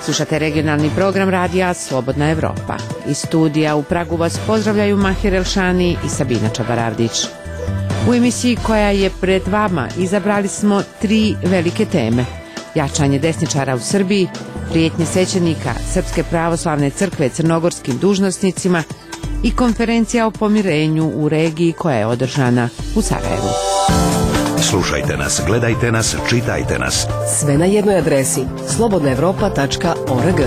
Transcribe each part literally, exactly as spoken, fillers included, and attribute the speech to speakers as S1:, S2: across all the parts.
S1: Slušate regionalni program radija Slobodna Evropa. Iz studija u Pragu vas pozdravljaju Mahir Elšani i Sabina Čabaravdić. U emisiji koja je pred vama izabrali smo tri velike teme. Jačanje desničara u Srbiji, prijetnje svećenika Srpske pravoslavne crkve crnogorskim dužnosnicima i konferencija o pomirenju u regiji koja je održana u Sarajevu.
S2: Slušajte nas, gledajte nas, čitajte nas.
S3: Sve na jednoj adresi slobodna evropa tačka org.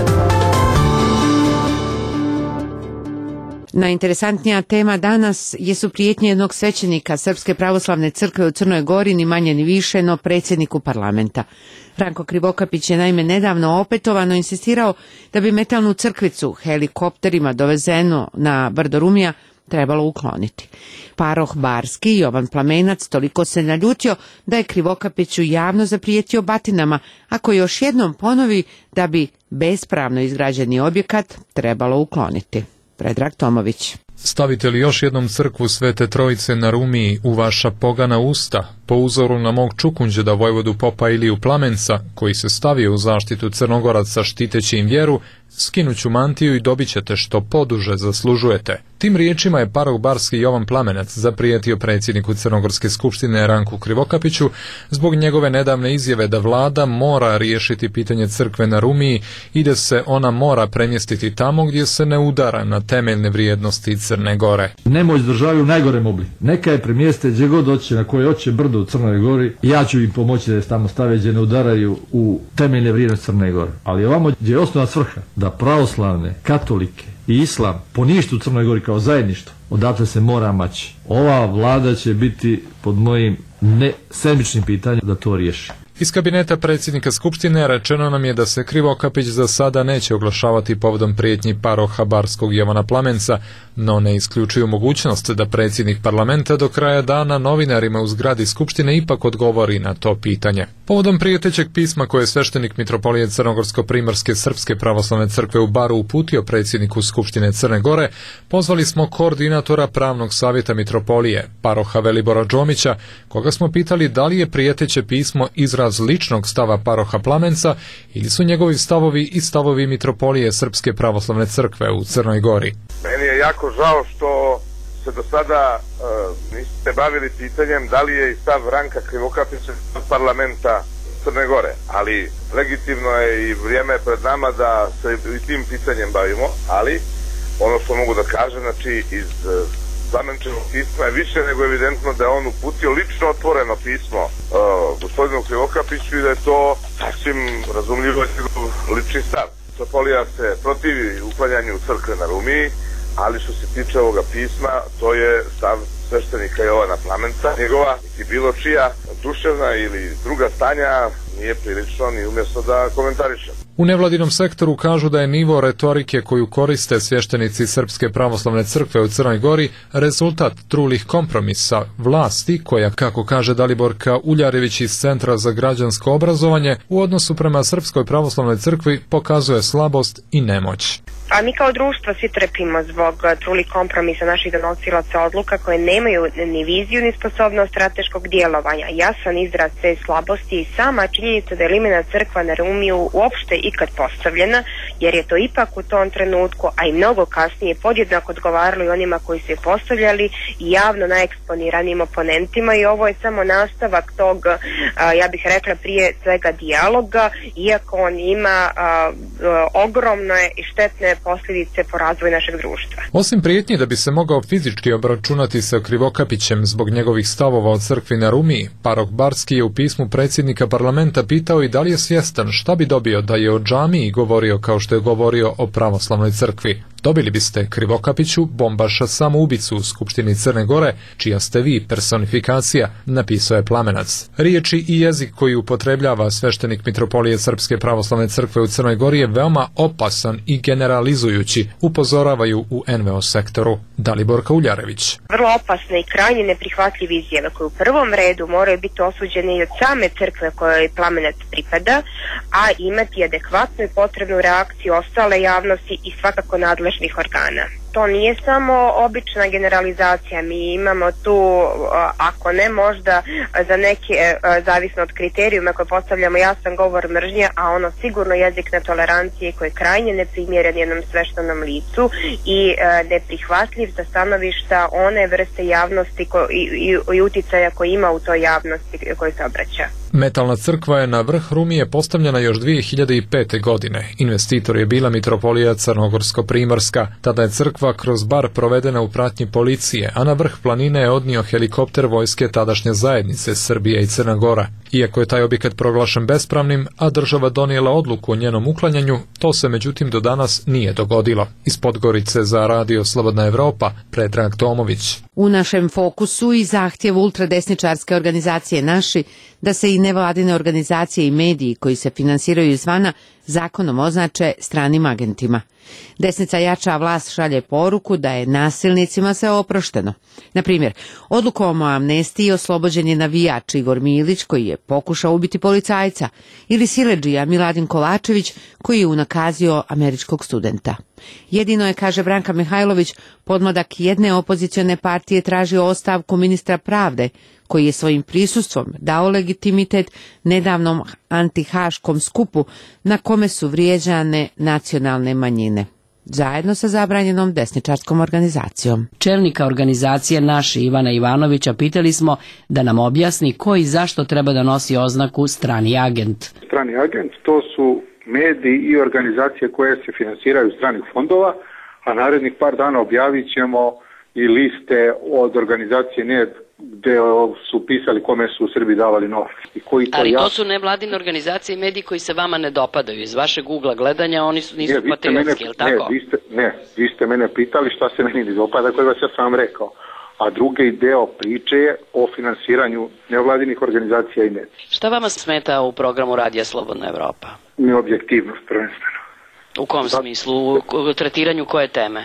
S1: Najinteresantnija tema danas jesu prijetnje jednog svećenika Srpske pravoslavne crkve u Crnoj Gori, ni manje ni više, no predsjedniku parlamenta. Ranko Krivokapić je naime nedavno opetovano insistirao da bi metalnu crkvicu helikopterima dovezeno na brdo Rumija trebalo ukloniti. Paroh Barski Jovan Plamenac toliko se naljutio da je Krivokapiću javno zaprijetio batinama ako još jednom ponovi da bi bespravno izgrađeni objekat trebalo ukloniti. Predrag Tomović.
S4: Stavite li još jednom crkvu Svete Trojice na Rumiji u vaša pogana usta, po uzoru na mog Čukunđeda vojvodu popa Iliju Plamenca, koji se stavio u zaštitu Crnogoraca štiteći im vjeru, skinuću mantiju i dobit ćete što poduže zaslužujete. Tim riječima je paroh Barski Jovan Plamenac zaprijetio predsjedniku Crnogorske skupštine Ranku Krivokapiću zbog njegove nedavne izjave da vlada mora riješiti pitanje crkve na Rumiji i da se ona mora premjestiti tamo gdje se ne udara na temeljne vrijednosti Crne Gore.
S5: Nemoć državi u najgorem obliku. Neka je premjeste gdje god hoće, na koje hoće brdo u Crnoj Gori. Ja ću im pomoći da je tamo stave gdje ne udaraju u temeljne vrijednosti Crne Gore. Ali ovamo gdje je osnovna svrha da pravoslavne, katolike i islam poništu u Crnoj Gori kao zajedništvo, odatle se mora maći. Ova vlada će biti pod mojim ne sedmičnim pitanjem da to riješi.
S4: Iz kabineta predsjednika Skupštine rečeno nam je da se Krivokapić za sada neće oglašavati povodom prijetnji paroha Barskog Jovana Plamenca, no ne isključuju mogućnost da predsjednik parlamenta do kraja dana novinarima u zgradi Skupštine ipak odgovori na to pitanje. Povodom prijetećeg pisma koje je sveštenik mitropolije Crnogorsko-primorske Srpske pravoslavne crkve u Baru uputio predsjedniku Skupštine Crne Gore, pozvali smo koordinatora pravnog savjeta mitropolije, paroha Velibora Džomića, koga smo pitali da li je prijeteće pismo izraz ličnog stava paroha Plamenca ili su njegovi stavovi i stavovi mitropolije Srpske pravoslavne crkve u Crnoj Gori.
S6: Meni je jako žao što se do sada uh, niste bavili pitanjem da li je i stav Ranka Krivokapića od parlamenta Crne Gore, ali legitimno je i vrijeme pred nama da se i tim pitanjem bavimo, ali ono što mogu da kažem, znači iz uh, Plamenčevog pisma je više nego evidentno da je on uputio lično otvoreno pismo uh, gospodinu Krivokapiću i da je to sasvim razumljivo njegov lični stav. Mitropolija se protivi uklanjanju crkve na Rumiji, ali što se tiče ovoga pisma, to je stav sveštenika Jovana Plamenca. Njegova i bilo čija duševna ili druga stanja nije prilično ni umjesto da komentarišem.
S4: U nevladinom sektoru kažu da je nivo retorike koju koriste svještenici Srpske pravoslavne crkve u Crnoj Gori rezultat trulih kompromisa vlasti koja, kako kaže Daliborka Uljarević iz Centra za građansko obrazovanje, u odnosu prema Srpskoj pravoslavnoj crkvi pokazuje slabost i nemoć.
S7: A mi kao društvo svi trpimo zbog trulih kompromisa naših donosilaca odluka koje nemaju ni viziju ni sposobnost strateškog djelovanja. Jasan izraz te slabosti i sama činjenica da je limena crkva na Rumiju uopšte ikad postavljena, jer je to ipak u tom trenutku, a i mnogo kasnije podjednako odgovaralo i onima koji su je postavljali i javno najeksponiranijim oponentima, i ovo je samo nastavak tog, a, ja bih rekla prije svega dijaloga, iako on ima a, a, ogromne i štetne posljedice po razvoju našeg društva.
S4: Osim prijetnji da bi se mogao fizički obračunati sa Krivokapićem zbog njegovih stavova o crkvi na Rumiji, paroh Barski je u pismu predsjednika parlamenta pitao i da li je svjestan šta bi dobio da je o džamiji govorio kao što je govorio o pravoslavnoj crkvi. Dobili biste Krivokapiću, bombaša samoubicu u Skupštini Crne Gore, čija ste vi personifikacija, napisao je Plamenac. Riječi i jezik koji upotrebljava sveštenik mitropolije Srpske pravoslavne crkve u Crnoj Gori je veoma opasan i generalizujući, upozoravaju u en ve o sektoru. Daliborka Uljarević.
S7: Vrlo opasne i krajnje neprihvatljive izjave koje u prvom redu moraju biti osuđene i od same crkve kojoj Plamenac pripada, a imati adekvatnu i potrebnu reakciju ostale javnosti i svakako nadležnih organa. to nije samo obična generalizacija. Mi imamo tu, ako ne možda za neke, zavisno od kriterijuma koje postavljamo, jasan govor mržnje, a ono sigurno jezik netolerancije koji je krajnje neprimjeren jednom sveštenom licu i neprihvatljiv za stanovišta one vrste javnosti ko, i, i, i uticaja koji ima u toj javnosti koji se obraća.
S4: Metalna crkva je na vrh Rumije postavljena još dvije hiljade pete. godine. Investitor je bila mitropolija Crnogorsko-Primorska. Tada je crkva kroz bar provedena u pratnji policije, a na vrh planine je odnio helikopter vojske tadašnje zajednice Srbije i Crna Gora. Iako je taj objekat proglašen bespravnim, a država donijela odluku o njenom uklanjanju, to se međutim do danas nije dogodilo. Iz Podgorice za Radio Slobodna Evropa, Predrag Tomović.
S1: U našem fokusu i zahtjev ultradesničarske organizacije Naši da se i nevladine organizacije i mediji koji se finansiraju izvana zakonom označe stranim agentima. Desnica jača, vlast šalje poruku da je nasilnicima sve oprošteno. Na primjer, odlukom o amnestiji oslobođen je navijač Igor Milić koji je pokušao ubiti policajca ili siledžija Miladin Kovačević koji je unakazio američkog studenta. Jedino je, kaže Branka Mihajlović, podmladak jedne opozicione partije tražio ostavku ministra pravde koji je svojim prisustvom dao legitimitet nedavnom antihaškom skupu na kome su vrijeđane nacionalne manjine, zajedno sa zabranjenom desničarskom organizacijom.
S3: Čelnika organizacije Naši Ivana Ivanovića pitali smo da nam objasni ko i zašto treba da nosi oznaku strani agent.
S8: Strani agent to su mediji i organizacije koje se finansiraju iz stranih fondova, a narednih par dana objavit ćemo i liste od organizacije N E D gde su pisali kome su u Srbiji davali novac. I koji to
S9: Ali
S8: ja...
S9: to su nevladine organizacije i mediji koji se vama ne dopadaju. Iz vašeg ugla gledanja oni su, nisu
S8: ne,
S9: patriotski, je li tako?
S8: Ne vi, ste, ne, vi ste mene pitali šta se meni ne dopada, koje vas ja sam vam rekao. A drugi deo priče je o finansiranju nevladinih organizacija i medija.
S9: Šta vama smeta u programu Radija Slobodna Evropa?
S8: Neobjektivnost prvenstveno.
S9: U kom da. smislu? U tretiranju koje teme?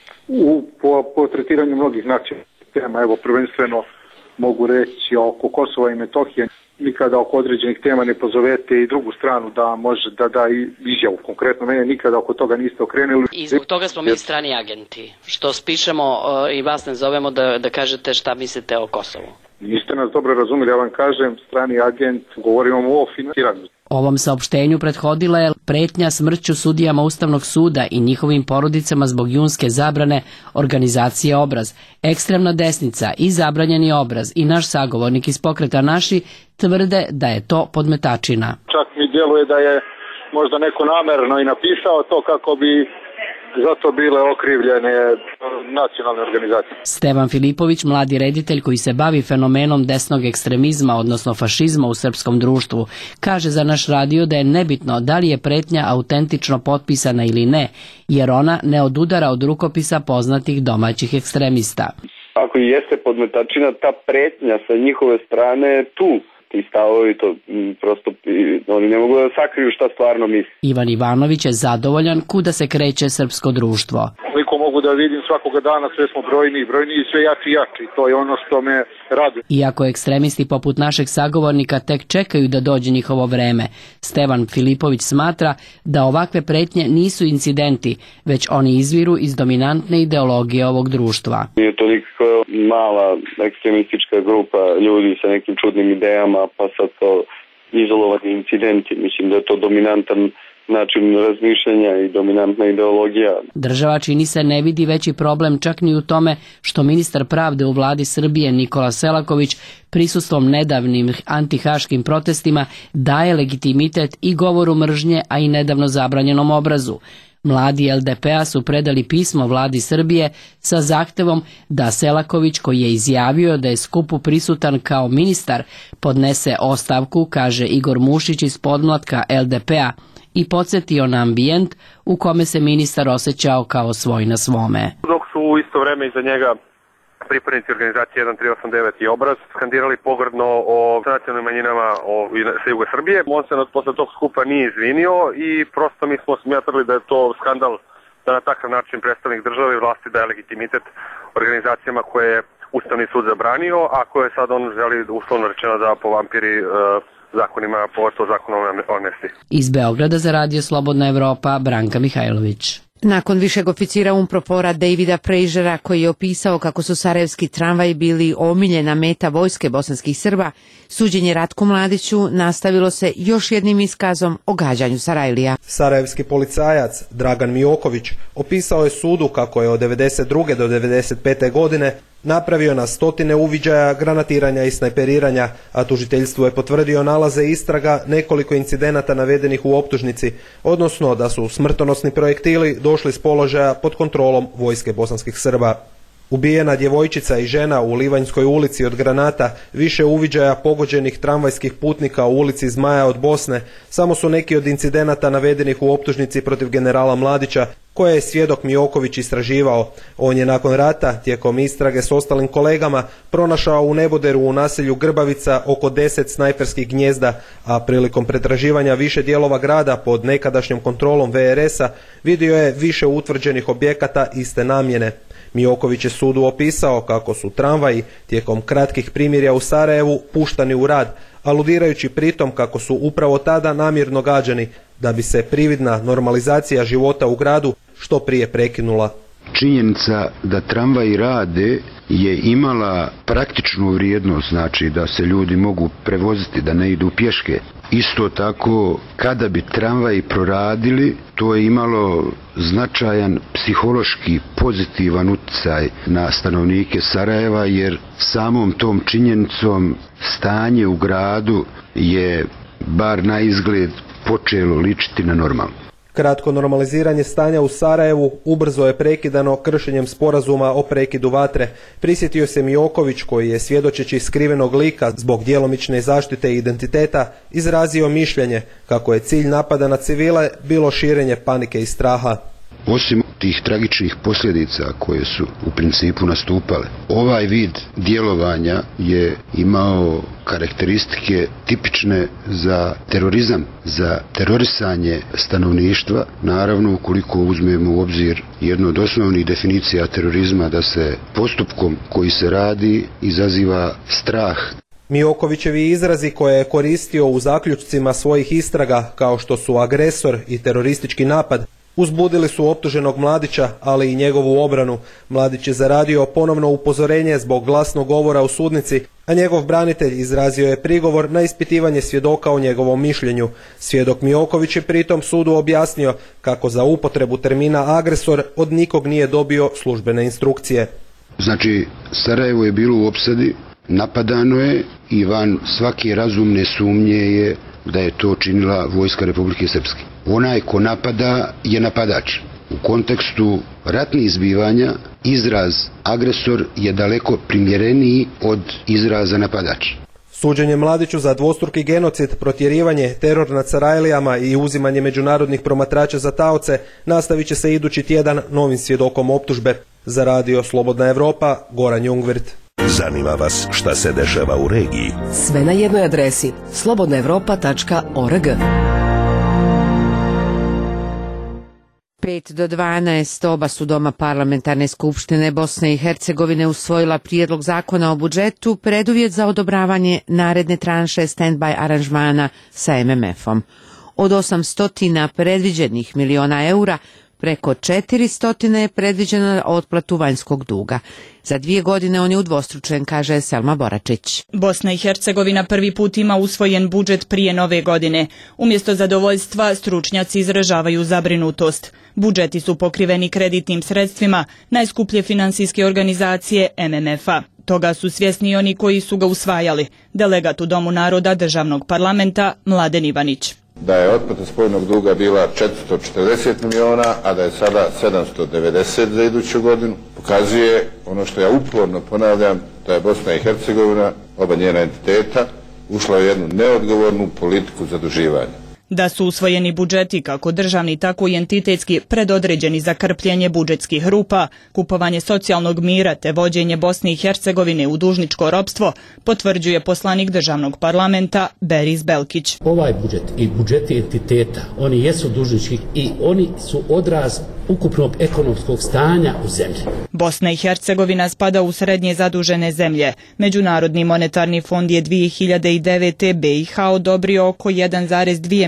S8: U, po, po tretiranju mnogih nacionalnih tema. Evo, prvenstveno mogu reći oko Kosova i Metohije. Nikada oko određenih tema ne pozovete i drugu stranu da može da da izjavu. Konkretno mene nikada oko toga niste okrenuli.
S9: I zbog toga smo mi strani agenti. Što spišemo uh, i vas ne zovemo da, da kažete šta mislite o Kosovu.
S8: Niste nas dobro razumjeli, ja vam kažem, strani agent, govorimo o finansiranju.
S3: Ovom saopštenju prethodila je pretnja smrću sudijama Ustavnog suda i njihovim porodicama zbog junske zabrane organizacije Obraz. Ekstremna desnica i zabranjeni Obraz i naš sagovornik iz pokreta Naši tvrde da je to podmetačina.
S8: Čak mi djeluje da je možda neko namerno i napisao to kako bi zato bile okrivljene nacionalne organizacije.
S3: Stevan Filipović, mladi reditelj koji se bavi fenomenom desnog ekstremizma, odnosno fašizma u srpskom društvu, kaže za naš radio da je nebitno da li je pretnja autentično potpisana ili ne, jer ona ne odudara od rukopisa poznatih domaćih ekstremista.
S10: Ako i jeste podmetačina, ta pretnja sa njihove strane tu. Ti stavovi, to m, prosto oni ne mogu da sakriju šta stvarno misli.
S3: Ivan Ivanović je zadovoljan kuda se kreće srpsko društvo.
S8: Koliko mogu da vidim svakoga dana, sve smo brojni, brojni i sve jači i jači. To je ono što me raduje.
S3: Iako ekstremisti poput našeg sagovornika tek čekaju da dođe njihovo vreme, Stevan Filipović smatra da ovakve pretnje nisu incidenti, već oni izviru iz dominantne ideologije ovog društva.
S10: Nije to nikakva mala ekstremistička grupa ljudi sa nekim čudnim idejama, pa sad to izolovani incidenti. Mislim da je to dominantan način razmišljanja i dominantna ideologija.
S3: Država čini se ne vidi veći problem čak ni u tome što ministar pravde u vladi Srbije Nikola Selaković prisustvom nedavnim antihaškim protestima daje legitimitet i govoru mržnje, a i nedavno zabranjenom Obrazu. Mladi L D P-a su predali pismo vladi Srbije sa zahtevom da Selaković, koji je izjavio da je skupu prisutan kao ministar, podnese ostavku, kaže Igor Mušić iz podmlatka L D P-a, i podsjetio na ambijent u kome se ministar osjećao kao svoj na svome.
S6: Dok su u isto vreme iza njega pripadnici organizacije jedan tri osam devet i Obraz skandirali pogrdno o nacionalnim manjinama o, sa juga Srbije. On se posle tog skupa nije izvinio i prosto mi smo smatrali da je to skandal da na takav način predstavnik države i vlasti daje legitimitet organizacijama koje je Ustavni sud zabranio, a koje sad on želi uslovno rečeno da povampiri uh, zakonima, pogotovo zakonom o amnestiji.
S3: Iz Beograda za Radio Slobodna Evropa, Branka Mihajlović.
S1: Nakon višeg oficira Unpropora Davida Prežera, koji je opisao kako su sarajevski tramvaji bili omiljena meta vojske bosanskih Srba, suđenje Ratku Mladiću nastavilo se još jednim iskazom o gađanju Sarajlija.
S11: Sarajevski policajac Dragan Mijoković opisao je sudu kako je od devedeset druge do devedeset pete godine napravio na stotine uviđaja, granatiranja i snajperiranja, a tužiteljstvo je potvrdio nalaze istraga nekoliko incidenata navedenih u optužnici, odnosno da su smrtonosni projektili došli s položaja pod kontrolom vojske bosanskih Srba. Ubijena djevojčica i žena u Livanjskoj ulici od granata, više uviđaja pogođenih tramvajskih putnika u ulici Zmaja od Bosne, samo su neki od incidenata navedenih u optužnici protiv generala Mladića, koje je svjedok Mijoković istraživao. On je nakon rata, tijekom istrage s ostalim kolegama, pronašao u neboderu u naselju Grbavica oko deset snajperskih gnjezda, a prilikom pretraživanja više dijelova grada pod nekadašnjom kontrolom ve er es a vidio je više utvrđenih objekata iste namjene. Mijoković je sudu opisao kako su tramvaji tijekom kratkih primirja u Sarajevu puštani u rad, aludirajući pritom kako su upravo tada namjerno gađani, da bi se prividna normalizacija života u gradu što prije prekinula.
S12: Činjenica da tramvaji rade je imala praktičnu vrijednost, znači da se ljudi mogu prevoziti, da ne idu pješke. Isto tako, kada bi tramvaji proradili, to je imalo značajan psihološki pozitivan utjecaj na stanovnike Sarajeva, jer samom tom činjenicom stanje u gradu je, bar na izgled, počelo ličiti na normalno.
S11: Kratko normaliziranje stanja u Sarajevu ubrzo je prekidano kršenjem sporazuma o prekidu vatre. Prisjetio se Mijoković, koji je svjedočeći skrivenog lika zbog djelomične zaštite identiteta izrazio mišljenje kako je cilj napada na civile bilo širenje panike i straha.
S12: Osim tih tragičnih posljedica koje su u principu nastupale, ovaj vid djelovanja je imao karakteristike tipične za terorizam, za terorisanje stanovništva. Naravno, ukoliko uzmemo u obzir jednu od osnovnih definicija terorizma, da se postupkom koji se radi izaziva strah.
S11: Mijokovićevi izrazi koje je koristio u zaključcima svojih istraga, kao što su agresor i teroristički napad, uzbudili su optuženog Mladića, ali i njegovu obranu. Mladić je zaradio ponovno upozorenje zbog glasnog govora u sudnici, a njegov branitelj izrazio je prigovor na ispitivanje svjedoka o njegovom mišljenju. Svjedok Mijoković je pritom sudu objasnio kako za upotrebu termina agresor od nikog nije dobio službene instrukcije.
S12: Znači, Sarajevo je bilo u opsadi, napadano je i van svake razumne sumnje je da je to činila vojska Republike Srpske. Onaj ko napada je napadač. U kontekstu ratnih izbivanja izraz agresor je daleko primjereniji od izraza napadač.
S11: Suđenje Mladiću za dvostruki genocid, protjerivanje, teror nad Sarajlijama i uzimanje međunarodnih promatrača za taoce nastavit će se idući tjedan novim svjedokom optužbe. Za radio Slobodna Evropa, Goran Jungwirth.
S2: Zanima vas šta se dešava u regiji?
S13: Sve na jednoj adresi slobodna evropa tačka org.
S1: pet do dvanaest oba su doma parlamentarne skupštine Bosne i Hercegovine usvojila prijedlog zakona o budžetu, preduvjet za odobravanje naredne tranše stand-by aranžmana sa em em efom. Od osamsto predviđenih miliona eura, preko četiristo je predviđeno otplatu vanjskog duga. Za dvije godine on je udvostručen, kaže Selma Boračić.
S14: Bosna i Hercegovina prvi put ima usvojen budžet prije nove godine. Umjesto zadovoljstva, stručnjaci izražavaju zabrinutost. Budžeti su pokriveni kreditnim sredstvima najskuplje finansijske organizacije em em efa. Toga su svjesni oni koji su ga usvajali. Delegat u Domu naroda državnog parlamenta Mladen Ivanić.
S15: Da je otplata spoljnog duga bila četiristo četrdeset miliona, a da je sada sedamsto devedeset za iduću godinu, pokazuje ono što ja uporno ponavljam, da je Bosna i Hercegovina, oba njena entiteta, ušla u jednu neodgovornu politiku zaduživanja.
S14: Da su usvojeni budžeti kako državni tako i entitetski predodređeni za krpljenje budžetskih rupa, kupovanje socijalnog mira te vođenje Bosne i Hercegovine u dužničko ropstvo, potvrđuje poslanik državnog parlamenta Beris Belkić.
S16: Ovaj budžet i budžeti entiteta, oni jesu dužnički i oni su odraz ukupnog ekonomskog stanja u zemlji.
S14: Bosna i Hercegovina spada u srednje zadužene zemlje. Međunarodni monetarni fond je dvije hiljade devete. be i ha odobrio oko jedan zarez dvije milijarde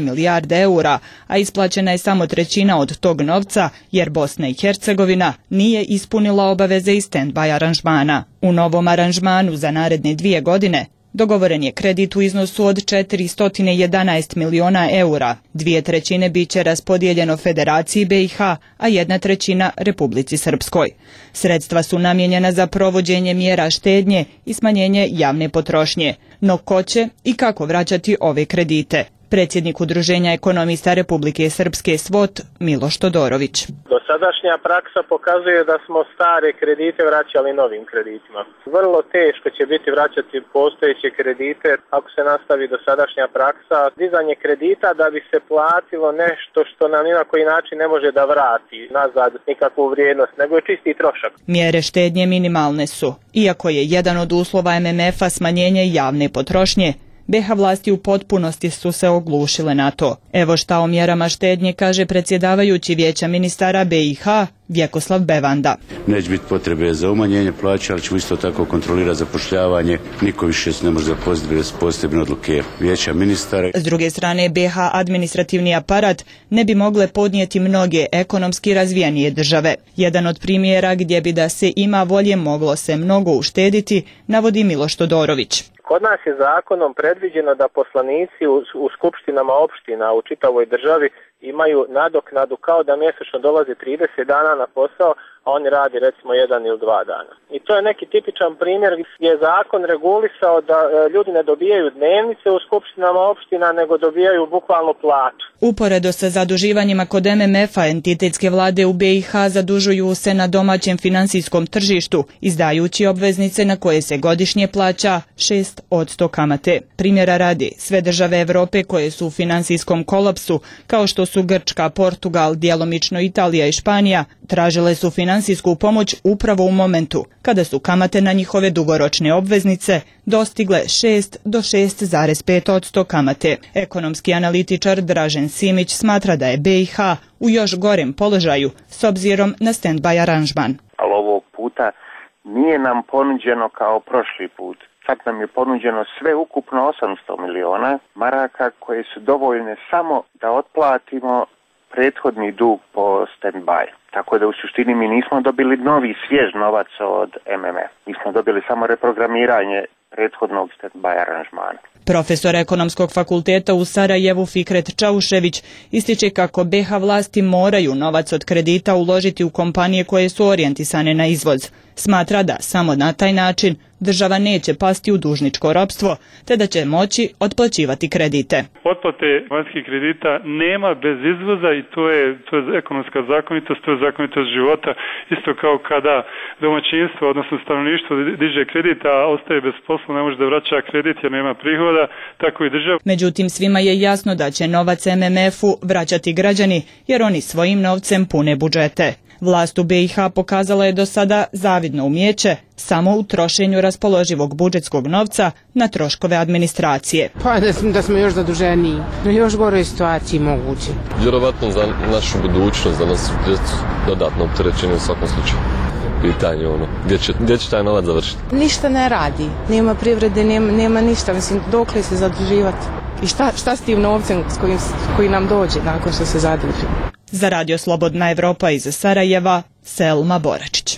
S14: milijarde eura, a isplaćena je samo trećina od tog novca jer Bosna i Hercegovina nije ispunila obaveze iz stand-by aranžmana. U novom aranžmanu za naredne dvije godine dogovoren je kredit u iznosu od četiristo jedanaest miliona eura. Dvije trećine bit će raspodijeljeno Federaciji B i H, a jedna trećina Republici Srpskoj. Sredstva su namijenjena za provođenje mjera štednje i smanjenje javne potrošnje. No ko će i kako vraćati ove kredite? Predsjednik Udruženja ekonomista Republike Srpske S V O T Miloš Todorović.
S17: Dosadašnja praksa pokazuje da smo stare kredite vraćali novim kreditima. Vrlo teško će biti vraćati postojeće kredite ako se nastavi dosadašnja praksa. Dizanje kredita da bi se platilo nešto što nam ni na koji način ne može da vrati nazad nikakvu vrijednost, nego je čisti trošak.
S14: Mjere štednje minimalne su. Iako je jedan od uslova M M F-a smanjenje javne potrošnje, B H vlasti u potpunosti su se oglušile na to. Evo šta o mjerama štednje kaže predsjedavajući Vijeća ministara B i H Vjekoslav Bevanda.
S18: Neće biti potrebe za umanjenje plaća, ali ćemo isto tako kontrolirati zapošljavanje. Niko više se ne može zaposliti bez posebne odluke Vijeća ministara.
S14: S druge strane, B H administrativni aparat ne bi mogle podnijeti mnoge ekonomski razvijenije države. Jedan od primjera gdje bi da se ima volje moglo se mnogo uštediti, navodi Miloš Todorović.
S17: Kod nas je zakonom predviđeno da poslanici u, u skupštinama opština u čitavoj državi imaju nadoknadu kao da mjesečno dolaze trideset dana na posao, a oni radi recimo jedan ili dva dana. I to je neki tipičan primjer gdje je zakon regulisao da e, ljudi ne dobijaju dnevnice u skupštinama opština, nego dobijaju bukvalno platu.
S14: Uporedo sa zaduživanjima kod M M F-a, entitetske vlade u B i H zadužuju se na domaćem finansijskom tržištu, izdajući obveznice na koje se godišnje plaća šest posto kamate. Primjera radi, sve države Europe koje su u finansijskom kolapsu, kao što su Grčka, Portugal, djelomično Italija i Španija, tražile su finansijsku pomoć upravo u momentu kada su kamate na njihove dugoročne obveznice dostigle šest do šest zarez pet posto kamate. Ekonomski analitičar Dražen Simić smatra da je B i H u još gorem položaju s obzirom na stand-by aranžman.
S19: Ali ovog puta nije nam ponuđeno kao prošli put. Sad nam je ponuđeno sve ukupno osamsto miliona maraka koje su dovoljne samo da otplatimo prethodni dug po stand-by. Tako da u suštini mi nismo dobili novi svjež novac od M M F. Mi smo dobili samo reprogramiranje prethodnog stand-by aranžmana.
S14: Profesor ekonomskog fakulteta u Sarajevu Fikret Čaušević ističe kako B H vlasti moraju novac od kredita uložiti u kompanije koje su orijentisane na izvoz. Smatra da samo na taj način država neće pasti u dužničko ropstvo, te da će moći otplaćivati kredite.
S20: Otplate vanjskih kredita nema bez izvoza i to je, to je ekonomska zakonitost, to je zakonitost života. Isto kao kada domaćinstvo, odnosno stanovništvo diže kredit, a ostaje bez posla, ne može da vraća kredit jer nema prihoda, tako i država.
S14: Međutim, svima je jasno da će novac M M F-u vraćati građani jer oni svojim novcem pune budžete. Vlast u B i H pokazala je do sada zavidno umijeće samo u trošenju raspoloživog budžetskog novca na troškove administracije.
S21: Pa da smo, da smo još zaduženiji, na još goroj situaciji moguće.
S22: Vjerovatno za našu budućnost, za nas djecu dodatno opterećenje u svakom slučaju. Pitanje ono, gdje će, gdje će taj novac završiti?
S21: Ništa ne radi, nema privrede, nema, nema ništa, mislim, dokle se zaduživati. I šta, šta s tim novcem s kojim, koji nam dođe nakon što se zaduži?
S14: Za Radio Slobodna Evropa iz Sarajeva, Selma Boračić.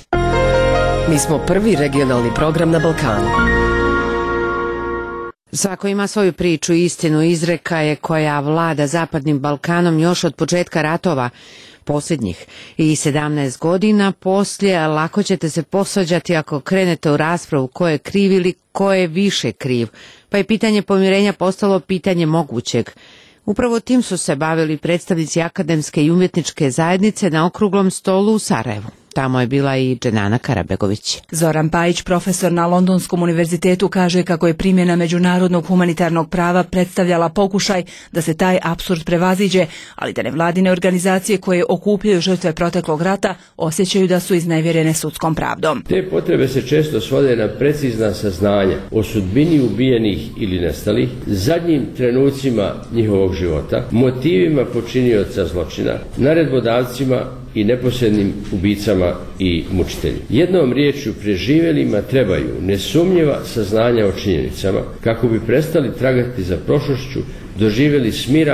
S13: Mi smo prvi regionalni program na Balkanu.
S1: Svako ima svoju priču i istinu, izreka je koja vlada Zapadnim Balkanom još od početka ratova posljednjih i sedamnaest godina poslije. Lako ćete se posvađati ako krenete u raspravu ko je kriv ili ko je više kriv, pa je pitanje pomirenja postalo pitanje mogućeg. Upravo tim su se bavili predstavnici akademske i umjetničke zajednice na okruglom stolu u Sarajevu. Tamo je bila i Dženana Karabegović.
S23: Zoran Pajić, profesor na Londonskom univerzitetu, kaže kako je primjena međunarodnog humanitarnog prava predstavljala pokušaj da se taj apsurd prevaziđe, ali da nevladine organizacije koje okupljaju žrtve proteklog rata osjećaju da su iznevjerene sudskom pravdom.
S24: Te potrebe se često svode na precizna saznanja o sudbini ubijenih ili nestalih, zadnjim trenucima njihovog života, motivima počinioca zločina, naredbodavcima i neposrednim ubicama i mučiteljima. Jednom riječju, preživjelima trebaju nesumnjiva saznanja o činjenicama kako bi prestali tragati za prošlošću, doživjeli smiraj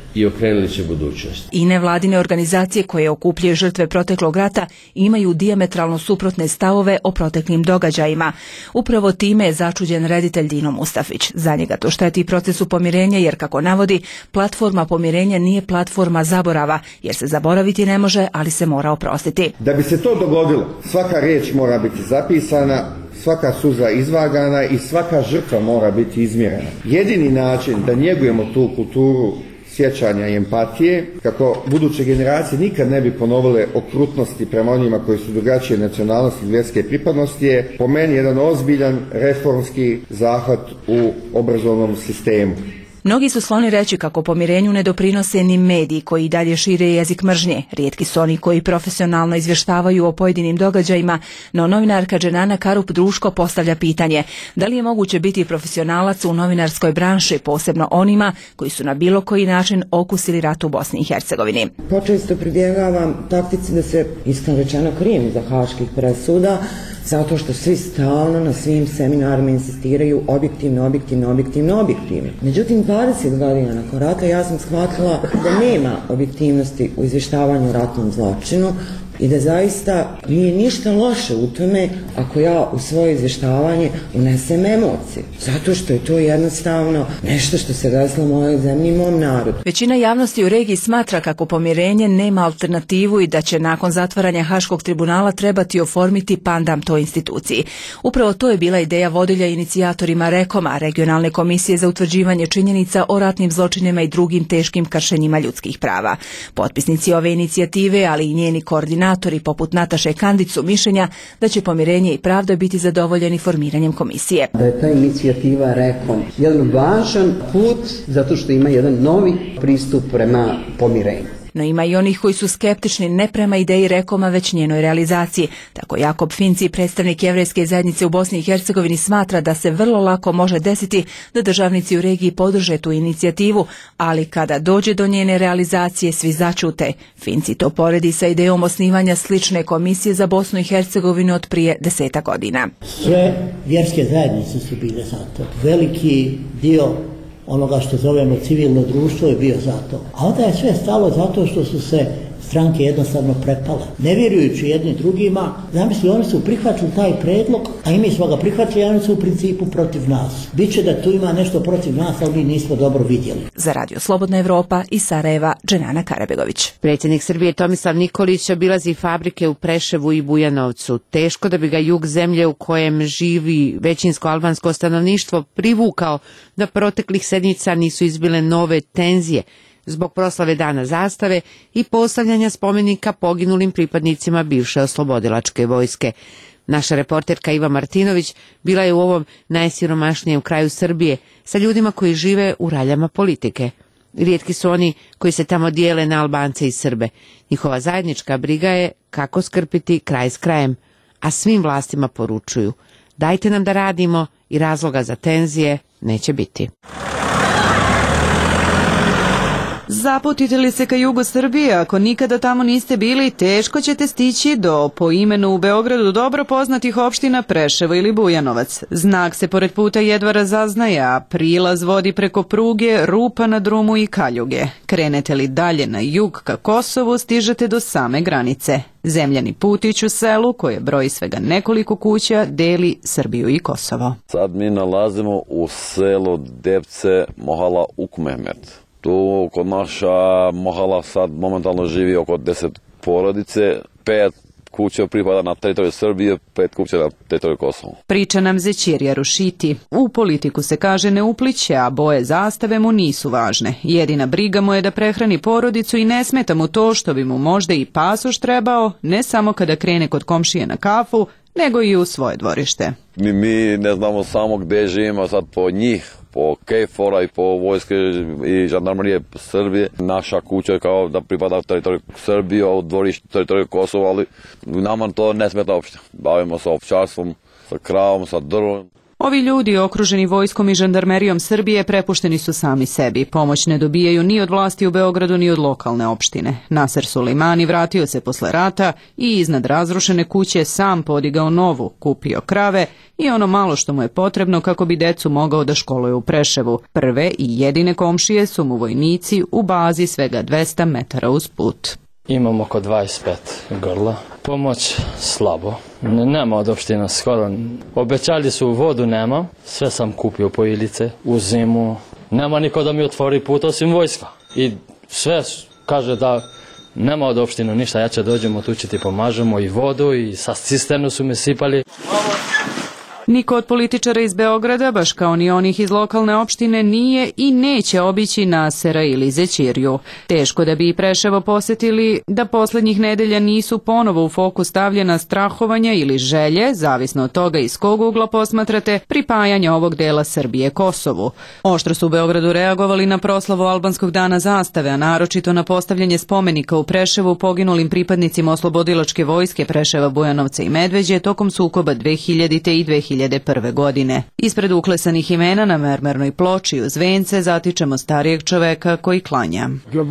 S24: i okrenuli se budućnosti.
S23: I nevladine organizacije koje okupljaju žrtve proteklog rata imaju dijametralno suprotne stavove o proteklim događajima. Upravo time je začuđen reditelj Dino Mustafić. Za njega to šteti procesu pomirenja jer, kako navodi, platforma pomirenja nije platforma zaborava, jer se zaboraviti ne može, ali se mora oprostiti.
S4: Da bi se to dogodilo, svaka riječ mora biti zapisana, svaka suza izvagana i svaka žrtva mora biti izmjerena. Jedini način da njegujemo tu kulturu sjećanja i empatije, kako buduće generacije nikad ne bi ponovile okrutnosti prema onima koji su drugačije nacionalnosti i vjerske pripadnosti, je po meni jedan ozbiljan reformski zahvat u obrazovnom sistemu.
S23: Mnogi su skloni reći kako pomirenju ne doprinose ni mediji koji dalje šire jezik mržnje. Rijetki su oni koji profesionalno izvještavaju o pojedinim događajima, no novinarka Dženana Karup-Druško postavlja pitanje da li je moguće biti profesionalac u novinarskoj branši, posebno onima koji su na bilo koji način okusili rat u Bosni i Hercegovini.
S5: Počesto pribjegavam taktici da se, iskreno rečeno, krijem za haških presuda, zato što svi stalno na svim seminarima insistiraju objektivno, objektivno, objektivno, objektivno. Međutim, dvadeset godina nakon rata ja sam shvatila da nema objektivnosti u izvještavanju o ratnom zločinu i da zaista nije ništa loše u tome ako ja u svoje izvještavanje unesem emocije. Zato što je to jednostavno nešto što se desilo mojoj zemlji i mom narodu.
S23: Većina javnosti u regiji smatra kako pomirenje nema alternativu i da će nakon zatvaranja Haškog tribunala trebati oformiti pandam toj instituciji. Upravo to je bila ideja vodilja inicijatorima Rekoma, regionalne komisije za utvrđivanje činjenica o ratnim zločinima i drugim teškim kršenjima ljudskih prava. Potpisnici ove inicijative, ali i njeni koordinatori poput Nataše Kandić su mišljenja da će pomirenje i pravda biti zadovoljeni formiranjem komisije.
S7: Da je ta inicijativa Rekom jedan važan put zato što ima jedan novi pristup prema pomirenju.
S23: No ima i onih koji su skeptični ne prema ideji Rekoma, već njenoj realizaciji. Tako Jakob Finci, predstavnik jevrejske zajednice u Bosni i Hercegovini, smatra da se vrlo lako može desiti da državnici u regiji podrže tu inicijativu, ali kada dođe do njene realizacije svi začute. Finci to poredi sa idejom osnivanja slične komisije za Bosnu i Hercegovinu od prije deseta godina.
S9: Sve vjerske zajednice su bile za to. Veliki dio onoga što zovemo civilno društvo je bio za to. A onda je sve stalo zato što su se stranke jednostavno prepale. Ne vjerujući jedni drugima, zamisli, oni su prihvatili taj predlog, a i mi smo ga prihvatili, a oni su u principu protiv nas. Biće da tu ima nešto protiv nas, ali mi nismo dobro vidjeli.
S23: Za Radio Slobodna Evropa iz Sarajeva, Dženana Karabegović.
S1: Predsjednik Srbije Tomislav Nikolić obilazi fabrike u Preševu i Bujanovcu. Teško da bi ga jug zemlje u kojem živi većinsko albansko stanovništvo privukao da proteklih sedmica nisu izbile nove tenzije zbog proslave Dana zastave i postavljanja spomenika poginulim pripadnicima bivše oslobodilačke vojske. Naša reporterka Iva Martinović bila je u ovom najsiromašnijem kraju Srbije sa ljudima koji žive u raljama politike. Rijetki su oni koji se tamo dijele na Albance i Srbe. Njihova zajednička briga je kako skrpiti kraj s krajem, a svim vlastima poručuju: dajte nam da radimo i razloga za tenzije neće biti.
S25: Zaputite li se ka jugu Srbije, ako nikada tamo niste bili, teško ćete stići do po imenu u Beogradu dobro poznatih opština Preševo ili Bujanovac. Znak se pored puta jedva razaznaje, a prilaz vodi preko pruge, rupa na drumu i kaljuge. Krenete li dalje na jug ka Kosovu, stižete do same granice. Zemljani putić u selu, koje broji svega nekoliko kuća, deli Srbiju i Kosovo.
S26: Sad mi nalazimo u selu Debce, Mohala Ukmehmet. Tu kod naša Mohala sad momentalno živi oko deset porodice, pet kuća pripada na teritoriju Srbije, pet kuća na teritoriju Kosova.
S25: Priča nam Zećirija Rušiti. U politiku se kaže ne upliće, a boje zastave mu nisu važne. Jedina briga mu je da prehrani porodicu i ne smeta mu to što bi mu možda i pasoš trebao, ne samo kada krene kod komšije na kafu, nego i u svoje dvorište.
S26: Mi, mi ne znamo samo gdje živimo sad po njih, po Kejfora i po vojske i žandarmerije Srbije. Naša kuća je kao da pripada teritoriju Srbije, a u dvorištu teritoriju Kosova, ali nama to ne smeta uopšte. Bavimo se ovčarstvom, sa kravom, sa drvom.
S25: Ovi ljudi, okruženi vojskom i žandarmerijom Srbije, prepušteni su sami sebi. Pomoć ne dobijaju ni od vlasti u Beogradu ni od lokalne opštine. Naser Sulejmani vratio se posle rata i iznad razrušene kuće sam podigao novu, kupio krave i ono malo što mu je potrebno kako bi decu mogao da školuje u Preševu. Prve i jedine komšije su mu vojnici u bazi svega dvesta metara uz put.
S3: Imamo oko dvadeset pet grla. Pomoć slabo. Nema od opština skoro. Obećali su vodu, nema. Sve sam kupio po ilice, u zimu. Nema niko da mi otvori put osim vojska. I sve kaže da nema od opština ništa. Ja će dođemo, tu će ti pomažemo i vodu i sa cisternu su me sipali.
S25: Niko od političara iz Beograda, baš kao ni onih iz lokalne opštine, nije i neće obići Nasera ili Zećirju. Teško da bi i Preševo posetili da poslednjih nedelja nisu ponovo u fokus stavljena strahovanja ili želje, zavisno od toga iz kog ugla posmatrate, pripajanja ovog dela Srbije Kosovu. Oštro su u Beogradu reagovali na proslavu albanskog dana zastave, a naročito na postavljanje spomenika u Preševu poginulim pripadnicima oslobodilačke vojske Preševa, Bujanovca i Medveđe tokom sukoba dve hiljadite i dve hiljade prve. godine. Ispred uklesanih imena na mermernoj ploči uz vence zatičemo starijeg čoveka koji klanja.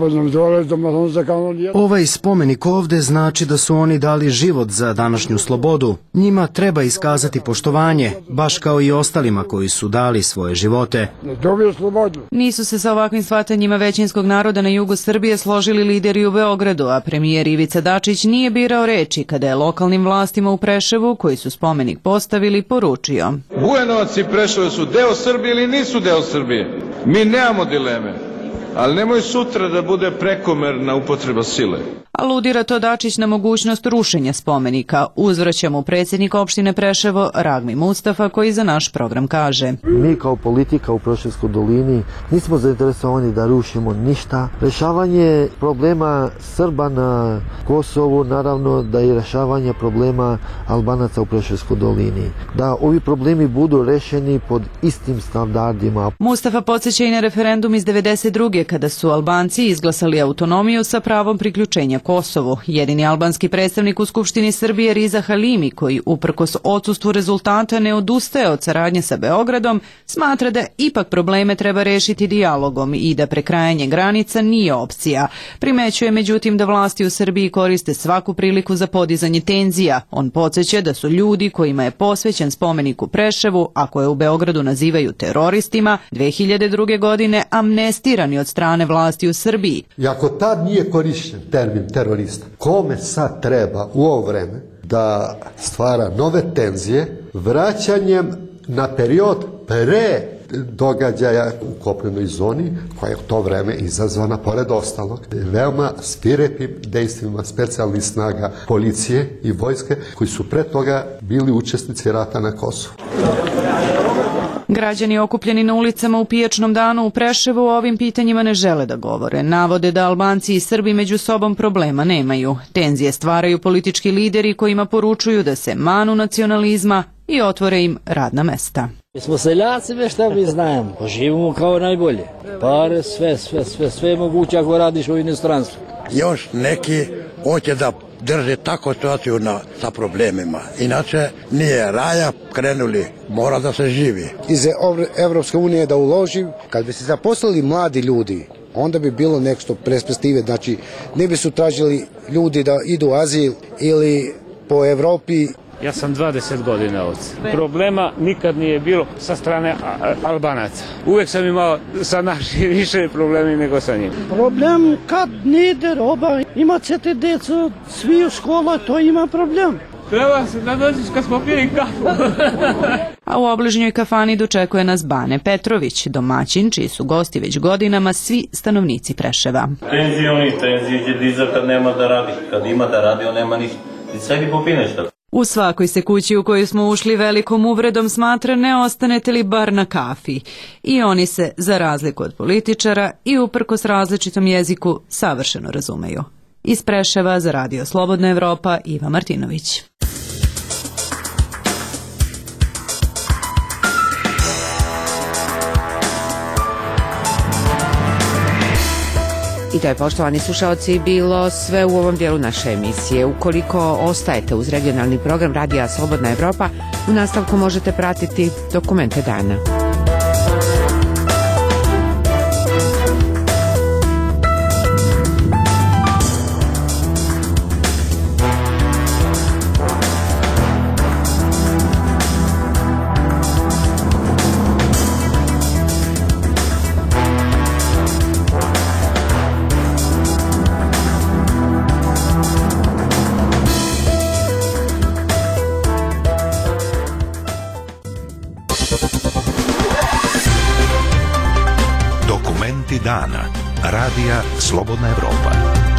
S6: Ovaj spomenik ovde znači da su oni dali život za današnju slobodu. Njima treba iskazati poštovanje, baš kao i ostalima koji su dali svoje živote.
S25: Nisu se sa ovakvim shvatanjima većinskog naroda na jugu Srbije složili lideri u Beogradu, a premijer Ivica Dačić nije birao reči kada je lokalnim vlastima u Preševu, koji su spomenik postavili, poručio.
S8: Bujanovac i Preševo su deo Srbije ili nisu deo Srbije? Mi nemamo dileme, ali nemoj sutra da bude prekomerna upotreba sile.
S25: Aludira to Dačić na mogućnost rušenja spomenika. Uzvraća mu predsjednik opštine Preševo Ragmi Mustafa, koji za naš program kaže:
S10: Mi kao politika u Preševskoj dolini nismo zainteresovani da rušimo ništa. Rešavanje problema Srba na Kosovu, naravno da i rešavanje problema Albanaca u Preševskoj dolini. Da ovi problemi budu rešeni pod istim standardima.
S25: Mustafa podsjeća i na referendum iz devedeset druge kada su Albanci izglasali autonomiju sa pravom priključenja Kosovu. Jedini albanski predstavnik u Skupštini Srbije Riza Halimi, koji uprkos odsustvu rezultata ne odustaje od saradnje sa Beogradom, smatra da ipak probleme treba rešiti dijalogom i da prekrajanje granica nije opcija. Primećuje međutim da vlasti u Srbiji koriste svaku priliku za podizanje tenzija. On podsjeća da su ljudi kojima je posvećen spomenik u Preševu, a koje u Beogradu nazivaju teroristima, dve hiljade druge. godine amnestirani od strane vlasti u Srbiji.
S11: I ako tad nije korišćen termin terorista, kome sad treba u ovo vreme da stvara nove tenzije vraćanjem na period pre događaja u kopnenoj zoni, koja je u to vreme izazvana, pored ostalog, veoma svirepim dejstvima specijalnih snaga policije i vojske, koji su pre toga bili učesnici rata na Kosovu.
S25: Građani okupljeni na ulicama u pijačnom danu u Preševu o ovim pitanjima ne žele da govore. Navode da Albanci i Srbi među sobom problema nemaju. Tenzije stvaraju politički lideri kojima poručuju da se manu nacionalizma i otvore im radna mesta.
S12: Mi smo seljaci, već šta mi znamo, pa živimo kao najbolje. Pare, sve, sve, sve, sve je moguće ako radiš u inostranstvu.
S27: Još neki hoće da drže tako situaciju na, sa problemima. Inače, nije raja, krenuli, mora da se živi.
S28: Iz Evropske unije da uloži, kad bi se zaposlili mladi ljudi, onda bi bilo nešto perspektive, znači ne bi su tražili ljudi da idu u azil ili po Evropi.
S29: Ja sam dvadeset godina ovdje. Problema nikad nije bilo sa strane Albanaca. Uvijek sam imao sa našim više problemi nego sa njim.
S30: Problem kad ne ide roba, imate djecu, svi u škola, to ima problem.
S29: Treba se da dođeš kad smo pili kafu.
S25: A u obližnjoj kafani dočekuje nas Bane Petrović, domaćin čiji su gosti već godinama svi stanovnici Preševa.
S31: Penzioni, penzije će dizat kad nema da radi. Kad ima da radi, on nema ništa. I sve ti popine šta.
S25: U svakoj se kući u koju smo ušli velikom uvredom smatra ne ostanete li bar na kafi. I oni se, za razliku od političara i uprkos različitom jeziku, savršeno razumeju. Iz Preševa za Radio Slobodna Evropa, Iva Martinović.
S1: I to je, poštovani slušaoci, bilo sve u ovom dijelu naše emisije. Ukoliko ostajete uz regionalni program Radija Slobodna Evropa, u nastavku možete pratiti dokumente dana.
S2: Dana. Radija Slobodna Evropa.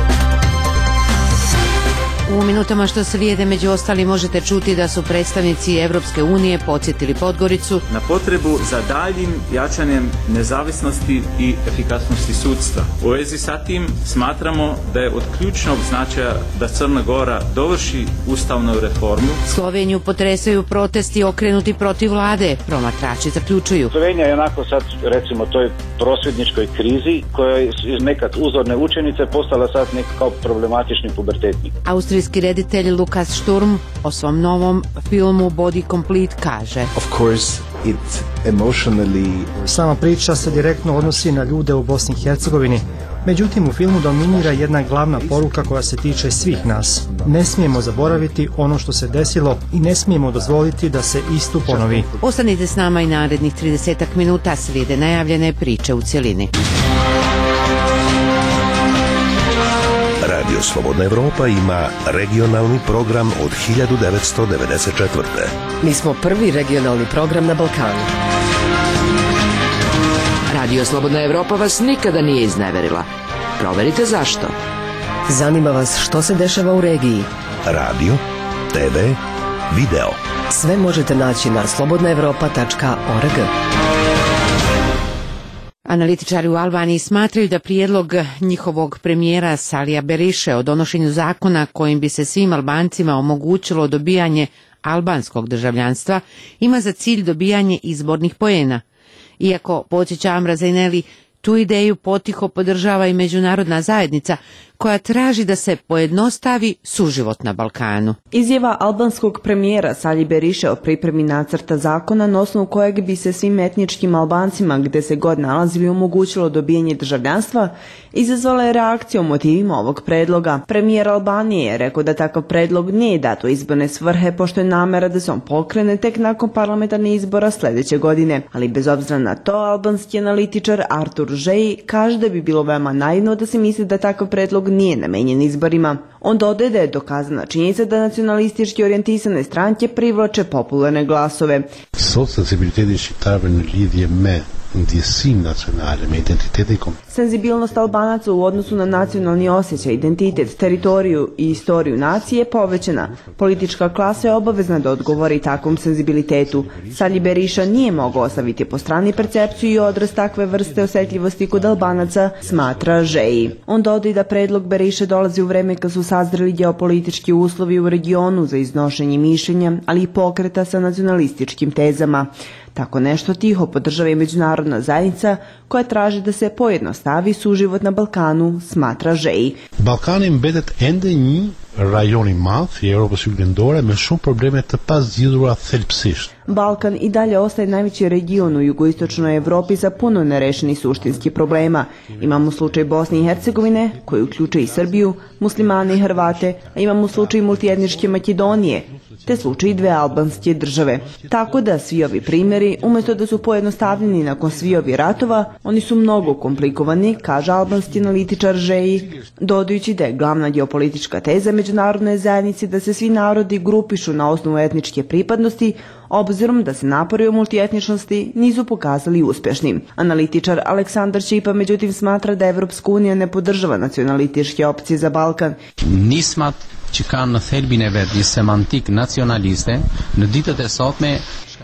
S1: U minutama što slijede, među ostali, možete čuti da su predstavnici Evropske unije podsjetili Podgoricu
S13: na potrebu za daljim jačanjem nezavisnosti i efikasnosti sudstva. U vezi sa tim smatramo da je od ključnog značaja da Crna Gora dovrši ustavnu reformu.
S1: Sloveniju potresaju protesti okrenuti protiv vlade, promatrači zaključuju.
S14: Slovenija je onako sad, recimo, toj prosvjedničkoj krizi koja je iz nekad uzorne učenice postala sad nekako problematični pubertetnik.
S1: Austrijski reditelj Lukas Sturm o svom novom filmu Body Complete kaže:
S15: Of course it emotionally...
S16: Sama priča se direktno odnosi na ljude u Bosni i Hercegovini. Međutim, u filmu dominira jedna glavna poruka koja se tiče svih nas. Ne smijemo zaboraviti ono što se desilo i ne smijemo dozvoliti da se isto ponovi.
S1: Ostanite s nama i narednih tridesetak minuta, slijede najavljene priče u cjelini.
S2: Radio Slobodna Evropa ima regionalni program od hiljadu devetsto devedeset četvrte.
S17: Mi smo prvi regionalni program na Balkanu. Radio Slobodna Evropa vas nikada nije izneverila. Proverite zašto. Zanima vas što se dešava u regiji.
S2: Radio, te ve, video.
S17: Sve možete naći na slobodna evropa tačka org.
S1: Analitičari u Albaniji smatraju da prijedlog njihovog premijera Salija Beriše o donošenju zakona kojim bi se svim Albancima omogućilo dobijanje albanskog državljanstva ima za cilj dobijanje izbornih poena. Iako, podsjeća Amra Zaineli, tu ideju potiho podržava i međunarodna zajednica koja traži da se pojednostavi suživot na Balkanu.
S18: Izjava albanskog premijera Salji Beriše o pripremi nacrta zakona na osnovu kojeg bi se svim etničkim Albancima gde se god nalazili omogućilo dobijanje državljanstva izazvala je reakciju o motivima ovog predloga. Premijer Albanije je rekao da takav predlog nije dat u izborne svrhe pošto je namera da se on pokrene tek nakon parlamentarnih izbora sljedeće godine. Ali bez obzira na to, albanski analitičar Artur Žeji kaže da bi bilo veoma naivno da se misli da takav predlog nije namenjen izborima. On dodaje da je dokazana činjenica da nacionalistički orijentisane stranke privlače popularne glasove. Senzibilnost Albanaca u odnosu na nacionalni osjećaj, identitet, teritoriju i istoriju nacije je povećana. Politička klasa je obavezna da odgovori takvom senzibilitetu. Salji Beriša nije mogao ostaviti po strani percepciju i odraz takve vrste osjetljivosti kod Albanaca, smatra Žeji. On dodaje da predlog Beriše dolazi u vreme kad su sazreli geopolitički uslovi u regionu za iznošenje mišljenja, ali i pokreta sa nacionalističkim tezama. Tako nešto tiho podržava i međunarodna zajednica koja traži da se pojednostavi suživot na Balkanu, smatra Žeji.
S19: Balkani mbetet ende një rajon i madh i Evropës Juglendore me shumë probleme të pazgjidhura thelbësisht.
S18: Balkan i dalje ostaje najveći region u jugoistočnoj Evropi sa puno nerešenih suštinskih problema. Imamo slučaj Bosne i Hercegovine, koji uključuje i Srbiju, muslimane i Hrvate, a imamo slučaj multietničke Makedonije, te slučaj dve albanske države. Tako da svi ovi primjeri, umjesto da su pojednostavljeni nakon svi ovi ratova, oni su mnogo komplikovani, kaže albanski analitičar Žeji, dodajući da je glavna geopolitička teza međunarodne zajednice da se svi narodi grupišu na osnovu etničke pripadnosti, obzirom da se napori o multietničnosti nisu pokazali uspješnim. Analitičar Aleksandar Čipa međutim smatra da Evropska unija ne podržava nacionalističke opcije za Balkan.
S20: Nismat që kanë në thelbin e vet një semantik nacionaliste, në ditët e sotme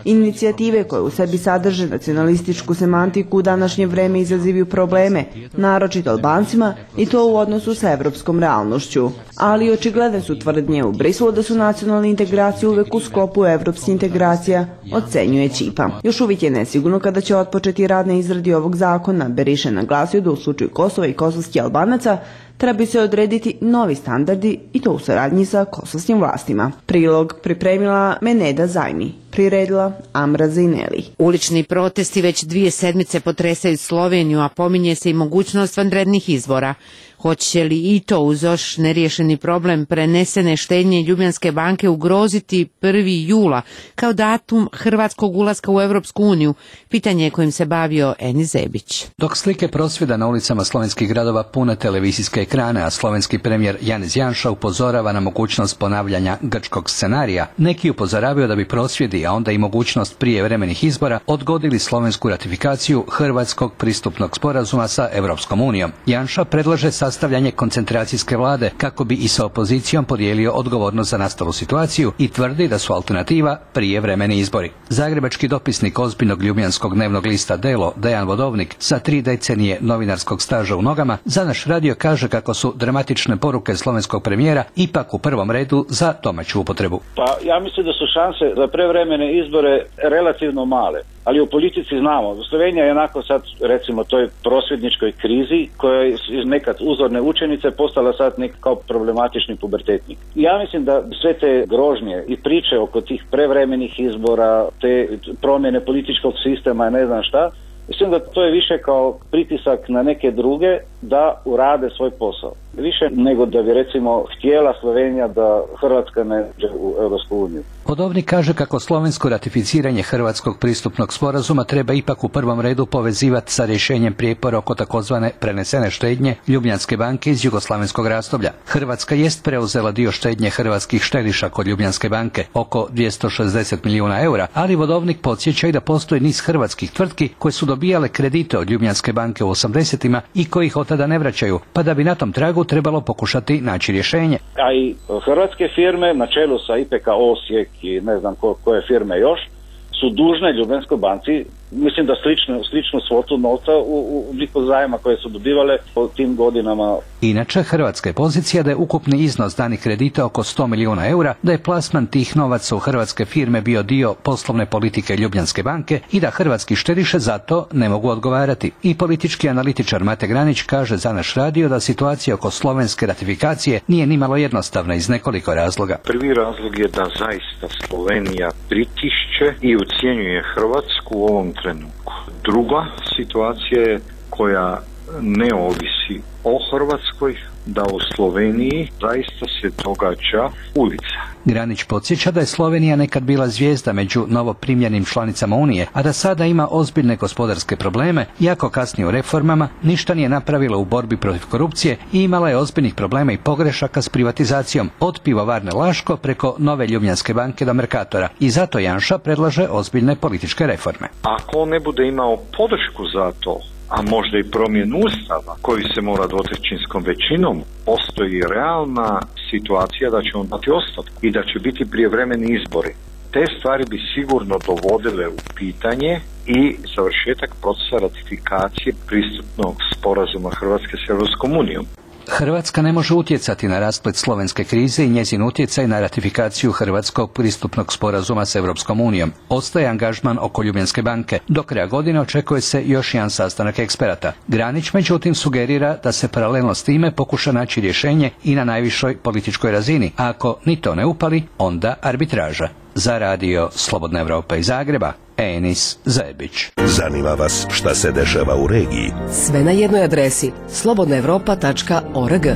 S18: Inicijative koje u sebi sadrže nacionalističku semantiku u današnje vreme izazivaju probleme, naročito Albancima, i to u odnosu sa evropskom realnošću. Ali očigledne su tvrdnje u Briselu da su nacionalne integracije uvek u sklopu evropskih integracija, ocenjuje Ćipa. Još uvijek je nesigurno kada će otpočeti rad na izradi ovog zakona. Beriša je naglasio da u slučaju Kosova i kosovskih Albanaca treba se odrediti novi standardi i to u saradnji sa kosovskim vlastima. Prilog pripremila Meneda Zajmi, priredila Amra Zajneli.
S1: Ulični protesti već dvije sedmice potresaju Sloveniju, a pominje se i mogućnost vanrednih izbora. Hoće li i to uz još neriješeni problem prenesene štednje Ljubljanske banke ugroziti prvi jula kao datum hrvatskog ulaska u Europsku uniju? Pitanje kojim se bavio Enis Zebić.
S3: Dok slike prosvjeda na ulicama slovenskih gradova pune televizijske ekrane, a slovenski premijer Janez Janša upozorava na mogućnost ponavljanja grčkog scenarija, neki upozoravaju da bi prosvjedi, a onda i mogućnost prijevremenih izbora, odgodili slovensku ratifikaciju hrvatskog pristupnog sporazuma sa Europskom unijom. Janša predlaže sastavljanje koncentracijske vlade kako bi i sa opozicijom podijelio odgovornost za nastalu situaciju i tvrdi da su alternativa prijevremeni izbori. Zagrebački dopisnik ozbiljnog ljubljanskog dnevnog lista Delo, Dejan Vodovnik, sa tri decenije novinarskog staža u nogama, za naš radio kaže kako su dramatične poruke slovenskog premijera ipak u prvom redu za domaću upotrebu.
S14: Pa ja mislim da su šanse za prevremene izbore relativno male. Ali u politici znamo, Slovenija je onako sad, recimo, toj prosvjedničkoj krizi koja je iz nekad uzorne učenice postala sad nek kao problematični pubertetnik. Ja mislim da sve te grožnje i priče oko tih prevremenih izbora, te promjene političkog sistema i ne znam šta, mislim da to je više kao pritisak na neke druge da urade svoj posao. Više nego da bi recimo htjela Slovenija da Hrvatska ne uđe u Europsku uniju.
S3: Vodovnik kaže kako slovensko ratificiranje hrvatskog pristupnog sporazuma treba ipak u prvom redu povezivati sa rješenjem prijepora oko takozvane prenesene štednje Ljubljanske banke iz jugoslavenskog razdoblja. Hrvatska jest preuzela dio štednje hrvatskih štediša kod Ljubljanske banke, oko dvjesto šezdeset milijuna eura, ali Vodovnik podsjeća i da postoji niz hrvatskih tvrtki koje su dobijale kredite od Ljubljanske banke u osamdesetima i koji ih od tada ne vraćaju, pa da bi na tom tragu trebalo pokušati naći rješenje.
S14: A i hrvatske firme na čelu sa I P K Osijek i ne znam ko, koje firme još su dužne Ljubljanskoj banci, mislim da sličnu, sličnu svotu novca u, u liku zajma koje su dobivale po tim godinama.
S3: Inače, hrvatska je pozicija da je ukupni iznos danih kredita oko sto milijuna eura, da je plasman tih novaca u hrvatske firme bio dio poslovne politike Ljubljanske banke i da hrvatski štediše zato ne mogu odgovarati. I politički analitičar Mate Granić kaže za naš radio da situacija oko slovenske ratifikacije nije nimalo jednostavna iz nekoliko razloga.
S4: Prvi razlog je da zaista Slovenija pritišće i ucjenjuje Hrvatsku u ovom trenutku. Druga situacija je koja ne ovisi o Hrvatskoj, da u Sloveniji zaista se događa ulica.
S3: Granić podsjeća da je Slovenija nekad bila zvijezda među novoprimljenim članicama Unije, a da sada ima ozbiljne gospodarske probleme, jako kasni u reformama, ništa nije napravila u borbi protiv korupcije i imala je ozbiljnih problema i pogrešaka s privatizacijom, od pivovarne Laško preko nove Ljubljanske banke do Merkatora. I zato Janša predlaže ozbiljne političke reforme.
S4: Ako on ne bude imao podršku za to, a možda i promjenu ustava koji se mora dvotrećinskom većinom, postoji realna situacija da će on dati ostavku i da će biti prijevremeni izbori. Te stvari bi sigurno dovodile u pitanje i završetak procesa ratifikacije pristupnog sporazuma Hrvatske s Europskom unijom.
S3: Hrvatska ne može utjecati na rasplet slovenske krize i njezin utjecaj na ratifikaciju hrvatskog pristupnog sporazuma s Europskom unijom. Ostaje angažman oko Ljubljanske banke. Do kraja godine očekuje se još jedan sastanak eksperata. Granić međutim sugerira da se paralelno s time pokuša naći rješenje i na najvišoj političkoj razini, a ako ni to ne upali, onda arbitraža. Za radio Slobodna Evropa iz Zagreba, Enis Zebić.
S2: Zanima vas šta se dešava u regiji?
S17: Sve na jednoj adresi slobodna evropa tačka org.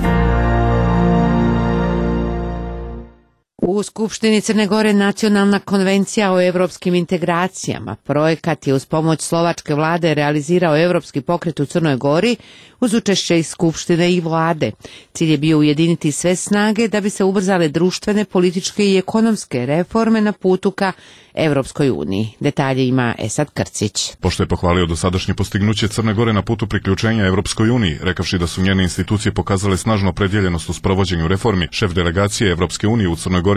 S1: U Skupštini Crne Gore Nacionalna konvencija o evropskim integracijama. Projekat je uz pomoć slovačke vlade realizirao Evropski pokret u Crnoj Gori uz učešće iz Skupštine i vlade. Cilj je bio ujediniti sve snage da bi se ubrzale društvene, političke i ekonomske reforme na putu ka Evropskoj uniji. Detalje ima Esad Krcić.
S5: Pošto je pohvalio dosadašnje postignuće Crne Gore na putu priključenja Evropskoj uniji, rekavši da su njene institucije pokazale snažnu opredjeljenost u sprovođenju reformi, šef delegacije Evropske unije u Crnoj Gori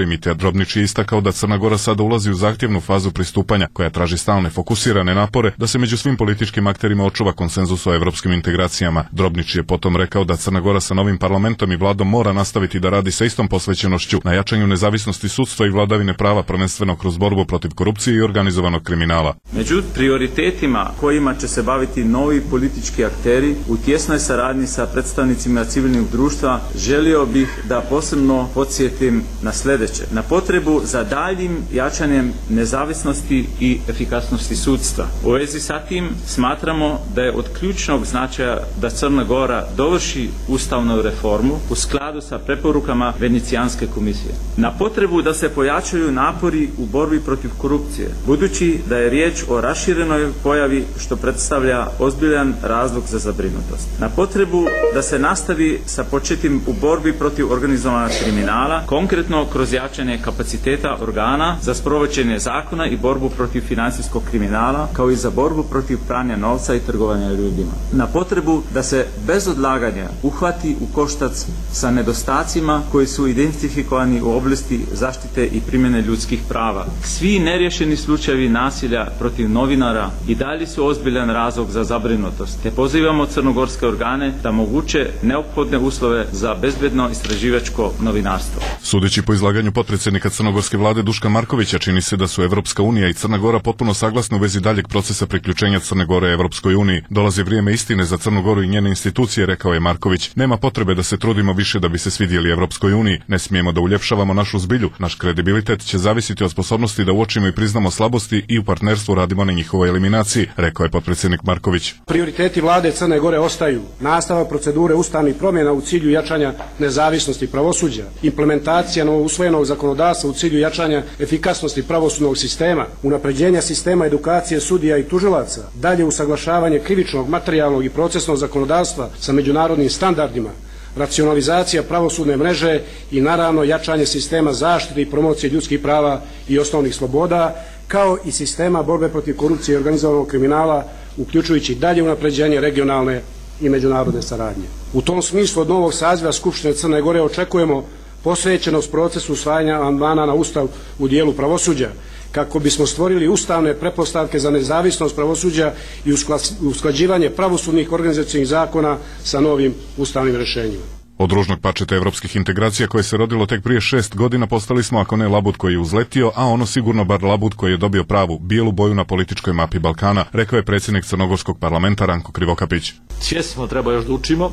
S5: Gori. Mitja Drobnić je istakao da Crna Gora sada ulazi u zahtjevnu fazu pristupanja koja traži stalne fokusirane napore da se među svim političkim akterima očuva konsenzus o evropskim integracijama. Drobnić je potom rekao da Crna Gora sa novim parlamentom i vladom mora nastaviti da radi sa istom posvećenošću na jačanju nezavisnosti sudstva i vladavine prava, prvenstveno kroz borbu protiv korupcije i organizovanog kriminala.
S13: Među prioritetima kojima će se baviti novi politički akteri u tjesnoj saradnji sa predstavnicima civilnog društva, želio bih da posebno podsjetim na sljedeće. Na potrebu za daljim jačanjem nezavisnosti i efikasnosti sudstva. U vezi sa tim smatramo da je od ključnog značaja da Crna Gora dovrši ustavnu reformu u skladu sa preporukama Venecijanske komisije. Na potrebu da se pojačaju napori u borbi protiv korupcije, budući da je riječ o raširenoj pojavi što predstavlja ozbiljan razlog za zabrinutost. Na potrebu da se nastavi sa početim u borbi protiv organizovanog kriminala, konkretno kroz jačanje kapaciteta organa za sprovođenje zakona i borbu protiv financijskog kriminala, kao i za borbu protiv pranja novca i trgovanja ljudima. Na potrebu da se bez odlaganja uhvati u koštac sa nedostacima koji su identifikovani u oblasti zaštite i primjene ljudskih prava. Svi neriješeni slučajevi nasilja protiv novinara i dalje su ozbiljan razlog za zabrinutost, te pozivamo crnogorske organe da moguće neophodne uslove za bezbedno istraživačko novinarstvo.
S5: Sudeći po izlaganju potpredsjednika crnogorske vlade Duška Markovića, čini se da su Evropska unija i Crna Gora potpuno saglasni u vezi daljeg procesa priključenja Crne Gore Evropskoj uniji. Dolazi vrijeme istine za Crnu Goru i njene institucije, rekao je Marković. Nema potrebe da se trudimo više da bi se svidjeli Evropskoj uniji. Ne smijemo da uljepšavamo našu zbilju. Naš kredibilitet će zavisiti od sposobnosti da uočimo i priznamo slabosti i u partnerstvu radimo na njihovoj eliminaciji, rekao je potpredsjednik Marković.
S6: Prioriteti vlade Crne Gore ostaju nastavak procedure ustavnih promjena u cilju jačanja nezavisnosti pravosuđa, implementacija novousvojenog zakonodavstva u cilju jačanja efikasnosti pravosudnog sistema, unapređenja sistema edukacije sudija i tužilaca, dalje usaglašavanje krivičnog, materijalnog i procesnog zakonodavstva sa međunarodnim standardima, racionalizacija pravosudne mreže i naravno jačanje sistema zaštite i promocije ljudskih prava i osnovnih sloboda, kao i sistema borbe protiv korupcije i organizovanog kriminala, uključujući dalje unapređenje regionalne i međunarodne saradnje. U tom smislu od novog saziva Skupštine Crne Gore očekujemo posvećenost procesu usvajanja amandmana na Ustav u dijelu pravosuđa, kako bismo stvorili ustavne pretpostavke za nezavisnost pravosuđa i usklađivanje pravosudnih organizacijskih zakona sa novim ustavnim rješenjima.
S5: Od ružnog pačeta evropskih integracija koje se rodilo tek prije šest godina postali smo, ako ne labud koji je uzletio, a ono sigurno bar labud koji je dobio pravu, bijelu boju na političkoj mapi Balkana, rekao je predsjednik Crnogorskog parlamenta Ranko Krivokapić.
S7: Svjesni smo treba još da učimo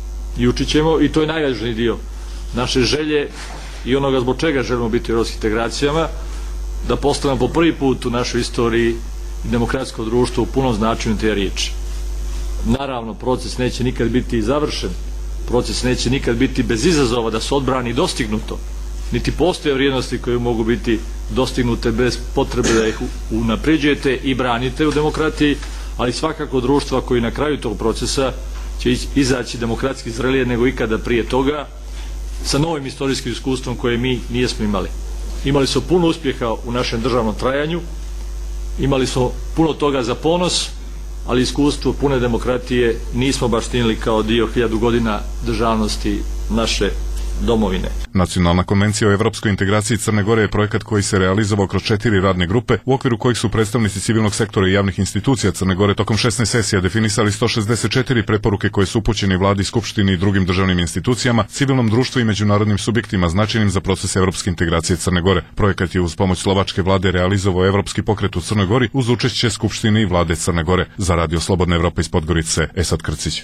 S7: i učit ćemo, i to je najvažniji dio naše želje i onoga zbog čega želimo biti u evropskim integracijama, da postanemo po prvi put u našoj istoriji demokratsko društvo u punom značenju te riječi. Naravno, proces neće nikad biti završen, proces neće nikad biti bez izazova da se odbrani dostignuto, niti postoje vrijednosti koje mogu biti dostignute bez potrebe da ih unapređujete i branite u demokratiji, ali svakako društva koji na kraju tog procesa će izaći demokratski zrelije nego ikada prije toga, sa novim istorijskim iskustvom koje mi nijesmo imali. Imali smo puno uspjeha u našem državnom trajanju, imali smo puno toga za ponos, ali iskustvo pune demokratije nismo baštinili kao dio hiljadu godina državnosti naše domovine.
S5: Nacionalna konvencija o evropskoj integraciji Crne Gore je projekat koji se realizovao kroz četiri radne grupe, u okviru kojih su predstavnici civilnog sektora i javnih institucija Crne Gore tokom šesnaest sesija definisali sto šezdeset četiri preporuke koje su upućene vladi, skupštini i drugim državnim institucijama, civilnom društvu i međunarodnim subjektima značajnim za proces evropske integracije Crne Gore. Projekat je uz pomoć slovačke vlade realizovao Evropski pokret u Crnoj Gori uz učešće skupštine i vlade Crne Gore. Za Radio Slobodna Evropa iz Podgorice, Esad Krcić.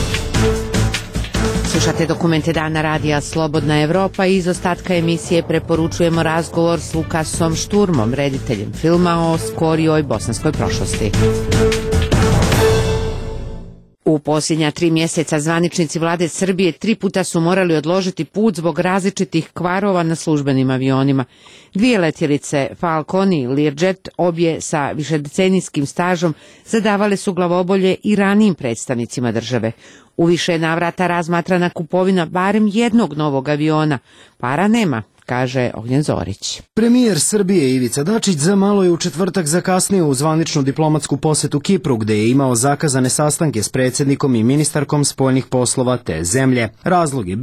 S1: Slušate dokumente Dana radija Slobodna Evropa i iz ostatka emisije preporučujemo razgovor s Lukasom Šturmom, rediteljem filma o skorijoj bosanskoj prošlosti. U posljednja tri mjeseca zvaničnici vlade Srbije tri puta su morali odložiti put zbog različitih kvarova na službenim avionima. Dvije letjelice Falcon i Learjet, obje sa višedecenijskim stažom, zadavale su glavobolje i ranijim predstavnicima države. U više navrata razmatrana kupovina barem jednog novog aviona. Para nema, kaže Ognjen Zorić.
S8: Premijer Srbije Ivica Dačić za malo je u četvrtak zakasnio u zvaničnu diplomatsku posjetu Kipru, gde je imao zakazane sastanke s predsjednikom i ministarkom spoljnih poslova te zemlje. Razlog je bio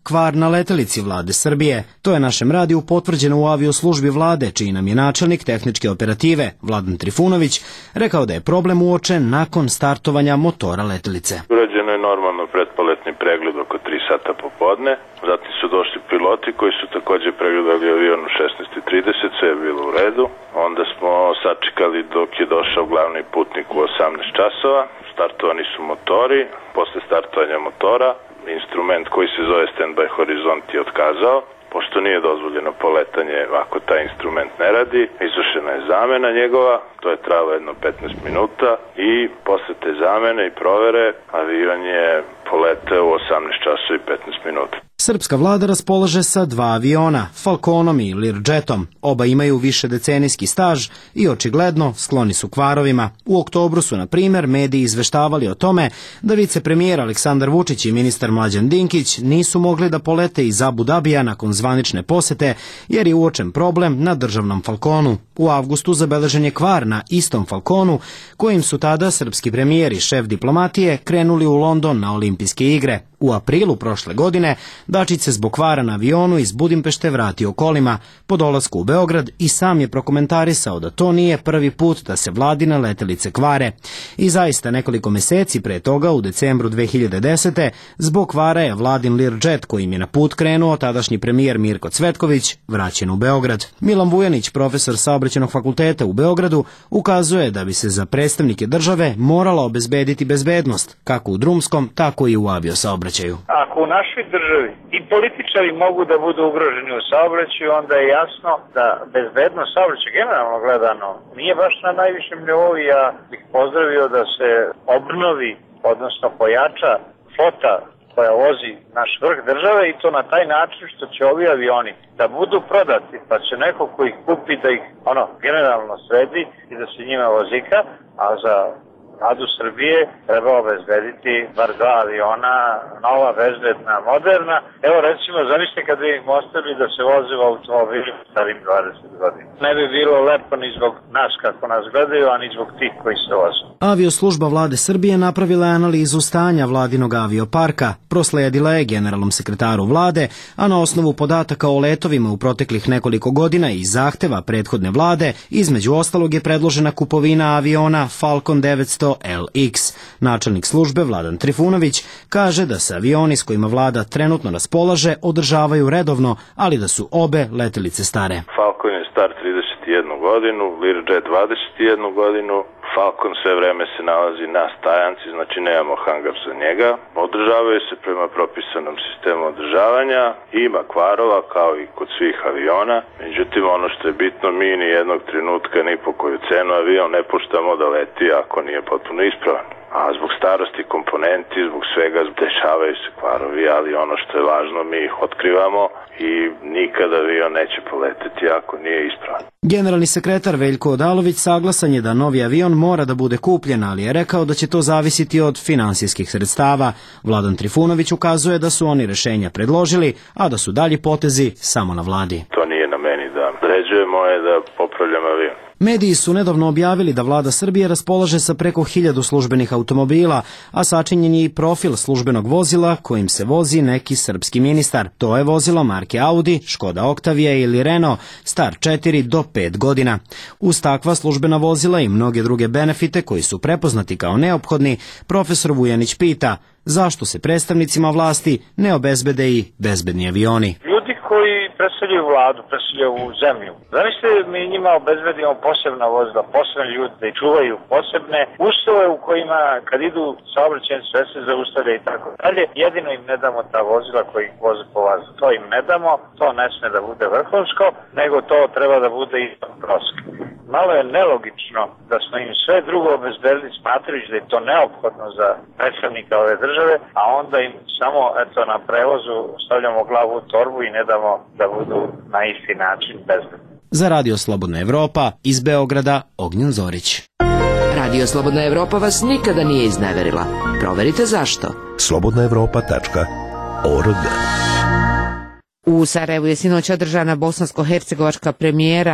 S8: kvar na letelici vlade Srbije. To je našem radiju potvrđeno u avioslužbi vlade, čiji nam je načelnik tehničke operative, Vladan Trifunović, rekao da je problem uočen nakon startovanja motora letelice.
S9: Urađeno je normalno pretpoletni pregled oko tri sata popodne, zatim su došli piloti koji su takođe pregledali avion u šesnaest i trideset, sve je bilo u redu. Onda smo sačekali dok je došao glavni putnik u osamnaest časova, startovani su motori, posle startovanja motora instrument koji se zove Standby Horizont je otkazao, pošto nije dozvoljeno poletanje ako taj instrument ne radi. Izvršena je zamena njegova, to je trajalo jedno petnaest minuta i posle te zamene i provere avion je poleteo u osamnaest časova i petnaest minuta.
S8: Srpska vlada raspolaže sa dva aviona, Falconom i Learjetom. Oba imaju višedecenijski staž i očigledno skloni su kvarovima. U oktobru su, na primer, mediji izveštavali o tome da vicepremijer Aleksandar Vučić i ministar Mlađan Dinkić nisu mogli da polete iz Abu Dabija nakon zvanične posete, jer je uočen problem na državnom Falconu. U avgustu zabeležen je kvar na istom Falconu, kojim su tada srpski premijer i šef diplomatije krenuli u London na olimpijske igre. U aprilu prošle godine Dačić se zbog kvara na avionu iz Budimpešte vratio kolima. Po dolasku u Beograd i sam je prokomentarisao da to nije prvi put da se vladine letelice kvare. I zaista nekoliko meseci pre toga, u decembru dve hiljade desete. zbog kvara je vladin Learjet, kojim je na put krenuo tadašnji premijer Mirko Cvetković, vraćen u Beograd. Milan Vujanić, profesor Saobraćajnog fakulteta u Beogradu, ukazuje da bi se za predstavnike države morala obezbediti bezbednost, kako u drumskom, tako i u aviosaobraćaju.
S10: Ako u našoj državi i političari mogu da budu ugroženi u saobraćaju, onda je jasno da bezbednost saobraćaja generalno gledano nije baš na najvišem nivou. Ja bih pozdravio da se obnovi, odnosno pojača flota koja vozi naš vrh države i to na taj način što će ovi avioni da budu prodati, pa će neko ko ih kupi da ih ono generalno sredi i da se njima vozika, a za Vladu Srbije treba obezbediti bar dva aviona, nova, bezbedna, moderna. Evo recimo, zamislite kad bi im ostavili da se voze u automobilu starim dvadeset godina. Ne bi bilo lepo ni zbog nas kako nas gledaju, a ni zbog tih koji se voze.
S8: Avioslužba vlade Srbije napravila je analizu stanja vladinog avioparka, prosledila je generalnom sekretaru vlade, a na osnovu podataka o letovima u proteklih nekoliko godina i zahteva prethodne vlade, između ostalog je predložena kupovina aviona Falcon devetsto L X. Načelnik službe Vladan Trifunović kaže da se avioni s kojima vlada trenutno raspolaže održavaju redovno, ali da su obe letelice stare.
S9: Falcon je star trideset jednu godinu, Learjet dvadeset jednu godinu, Falcon sve vreme se nalazi na stajanci, znači nemamo hangar za njega. Održavaju se prema propisanom sistemu održavanja, ima kvarova kao i kod svih aviona, međutim ono što je bitno, mi ni jednog trenutka ni po koju cenu avion ne puštamo da leti ako nije potpuno ispravan. A zbog starosti komponenti, zbog svega dešavaju se kvarovi, ali ono što je važno mi ih otkrivamo i nikada avion neće poleteti ako nije ispravan.
S8: Generalni sekretar Veljko Odalović saglasan je da novi avion mora da bude kupljen, ali je rekao da će to zavisiti od finansijskih sredstava. Vladan Trifunović ukazuje da su oni rešenja predložili, a da su dalji potezi samo na vladi.
S9: To nije na meni da određujem, moje da popravljam avion.
S8: Mediji su nedavno objavili da vlada Srbije raspolaže sa preko hiljadu službenih automobila, a sačinjen je i profil službenog vozila kojim se vozi neki srpski ministar. To je vozilo marke Audi, Škoda Octavia ili Renault, star četiri do pet godina. Uz takva službena vozila i mnoge druge benefite koji su prepoznati kao neophodni, profesor Vujanić pita zašto se predstavnicima vlasti ne obezbede i bezbedni avioni.
S10: Ljudi koji predstavljaju vladu, predstavljaju ovu zemlju. Zamislite, mi njima obezbedimo posebna vozila, posebne ljude da ih čuvaju, posebne uslove u kojima kad idu saobraćajne sve se zaustavlja i tako dalje. Jedino im ne damo ta vozila koji ih voze po vazduhu. To im ne damo, to ne sme da bude vrhunsko, nego to treba da bude i proski. Malo je nelogično da smo im sve drugo obezbedili smatrajući da je to neophodno za predstavnika ove države, a onda im samo eto na prevozu stavljamo glavu u torbu i ne damo da budu na isti način bezbedni.
S8: Za Radio Slobodna Evropa iz Beograda Ognjen Zorić.
S17: Radio Slobodna Evropa vas nikada nije izneverila. Proverite zašto.
S2: slobodna evropa tačka org.
S1: U Sarajevu je sinoć održana bosansko-hercegovačka premijera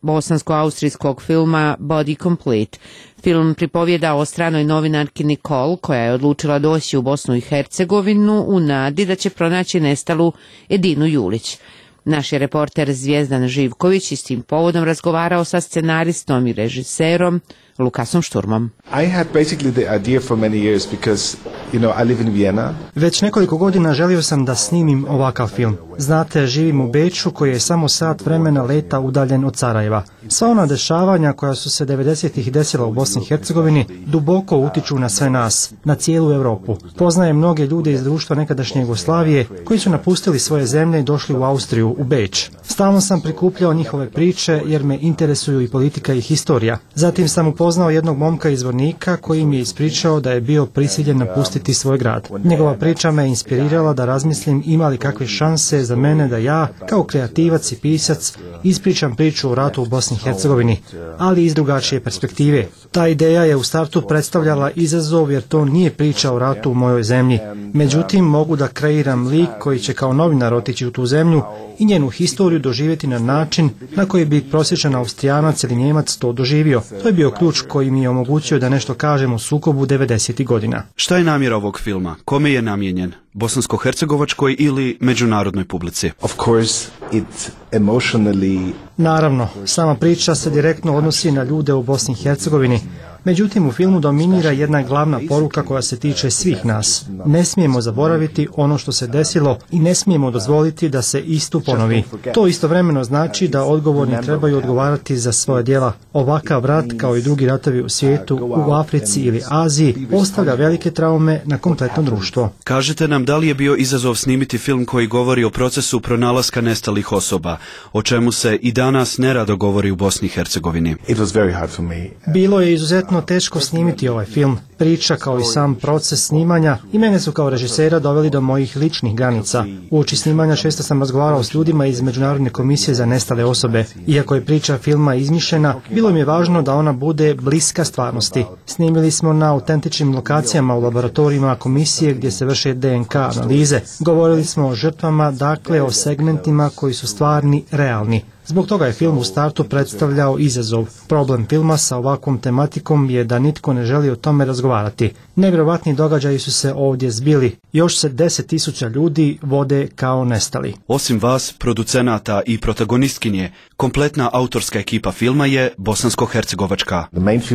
S1: bosansko-austrijskog filma Body Complete. Film pripovjeda o stranoj novinarki Nicole koja je odlučila doći u Bosnu i Hercegovinu u nadi da će pronaći nestalu Edinu Julić. Naš je reporter Zvijezdan Živković i s tim povodom razgovarao sa scenaristom i režiserom Lukasom Šturmom.
S15: I had basically the idea for many years because, you know, I live in Vienna.
S16: Već nekoliko godina želio sam da snimim ovakav film. Znate, živim u Beču koji je samo sat vremena leta udaljen od Sarajeva. Sva ona dešavanja koja su se devedesetih desila u Bosni i Hercegovini duboko utiču na sve nas, na cijelu Europu. Poznajem mnoge ljude iz društva nekadašnje Jugoslavije koji su napustili svoje zemlje i došli u Austriju, u Beč. Stalno sam prikupljao njihove priče jer me interesuju i politika i historija. Zatim sam upoznao jednog momka iz Vornika koji mi je ispričao da je bio prisiljen napustiti svoj grad. Njegova priča me inspirirala da razmislim ima li kakve šanse za mene da ja, kao kreativac i pisac, ispričam priču o ratu u Bosni i Hercegovini, ali iz drugačije perspektive. Ta ideja je u startu predstavljala izazov jer to nije priča o ratu u mojoj zemlji. Međutim, mogu da kreiram lik koji će kao novinar otići u tu zemlju i njenu historiju doživjeti na način na koji bi prosječan Austrijanac ili Njemac to doživio. To je bio ključ koji mi je omogućio da nešto kažem o sukobu devedesetih godina.
S11: Šta je namjera ovog filma? Kome je namijenjen? Bosansko-hercegovačkoj ili međunarodnoj publici?
S15: Of course, it emotionally...
S16: Naravno, sama priča se direktno odnosi na ljude u Bosni i Hercegovini. Međutim, u filmu dominira jedna glavna poruka koja se tiče svih nas. Ne smijemo zaboraviti ono što se desilo i ne smijemo dozvoliti da se isto ponovi. To istovremeno znači da odgovorni trebaju odgovarati za svoje djela. Ovakav rat, kao i drugi ratovi u svijetu, u Africi ili Aziji, ostavlja velike traume na kompletno društvo.
S11: Kažete nam da li je bio izazov snimiti film koji govori o procesu pronalaska nestalih osoba, o čemu se i danas nerado govori u Bosni i Hercegovini?
S15: It was very hard for me.
S16: Bilo je izuzetno teško snimiti ovaj film. Priča kao i sam proces snimanja i mene su kao režisera doveli do mojih ličnih granica. Uoči snimanja često sam razgovarao s ljudima iz Međunarodne komisije za nestale osobe. Iako je priča filma izmišljena, bilo mi je važno da ona bude bliska stvarnosti. Snimili smo na autentičnim lokacijama u laboratorijima komisije gdje se vrše D N K analize. Govorili smo o žrtvama, dakle o segmentima koji su stvarni, realni. Zbog toga je film u startu predstavljao izazov. Problem filma sa ovakvom tematikom je da nitko ne želi o tome razgovarati. Nevjerovatni događaji su se ovdje zbili. Još se deset tisuća ljudi vode kao nestali.
S11: Osim vas, producenata i protagonistkinje, kompletna autorska ekipa filma je bosansko-hercegovačka.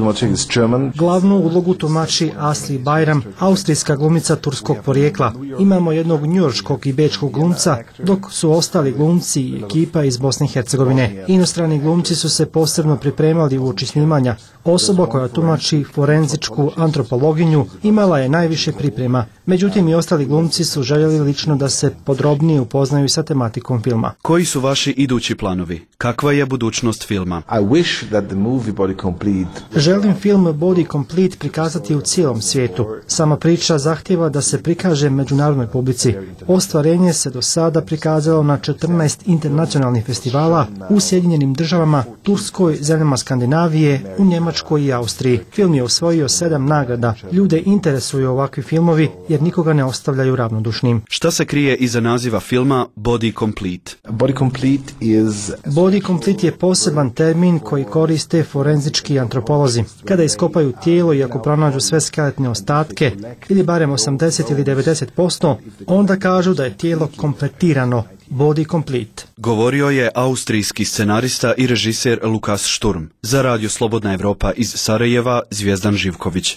S16: Glavnu ulogu tumači Asli Bayram, austrijska glumica turskog porijekla. Imamo jednog njujorškog i bečkog glumca, dok su ostali glumci i ekipa iz Bosne i Hercegovine. Inostrani glumci su se posebno pripremali uoči snimanja. Osoba koja tumači forenzičku antropologinju imala je najviše priprema. Međutim, i ostali glumci su željeli lično da se podrobnije upoznaju sa tematikom filma.
S11: Koji su vaši idući planovi? Kakva je budućnost filma?
S15: I wish that the movie Body Complete...
S16: Želim film Body Complete prikazati u cijelom svijetu. Sama priča zahtjeva da se prikaže međunarodnoj publici. Ostvarenje se do sada prikazalo na četrnaest internacionalnih festivala u Sjedinjenim državama, Turskoj, zemljama Skandinavije, u Njemačkoj i Austriji. Film je osvojio sedam nagrada. Ljude interesuju ovakvi filmovi jer nikoga ne ostavljaju ravnodušnim.
S11: Šta se krije iza naziva filma Body Complete?
S15: Body Complete is...
S16: Body Complete je poseban termin koji koriste forenzički antropolozi. Kada iskopaju tijelo i ako pronađu sve skeletne ostatke, ili barem osamdeset ili devedeset posto, onda kažu da je tijelo kompletirano. Body Complete.
S11: Govorio je austrijski scenarista i režiser Lukas Šturm. Za Radio Slobodna Evropa iz Sarajeva, Zvijezdan Živković.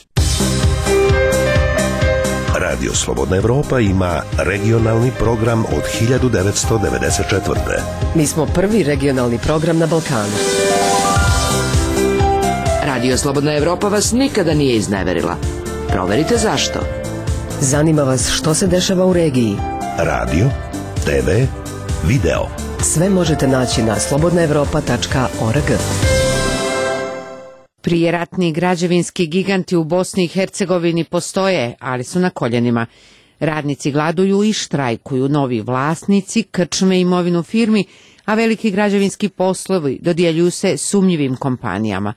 S2: Radio Slobodna Evropa ima regionalni program od hiljadu devetsto devedeset četvrte.
S17: Mi smo prvi regionalni program na Balkanu. Radio Slobodna Evropa vas nikada nije izneverila. Proverite zašto. Zanima vas što se dešava u regiji.
S2: Radio, te ve, video.
S17: Sve možete naći na slobodna evropa tačka org.
S1: Prijeratni građevinski giganti u Bosni i Hercegovini postoje, ali su na koljenima. Radnici gladuju i štrajkuju, novi vlasnici krčme imovinu firmi, a veliki građevinski poslovi dodjeljuju se sumnjivim kompanijama.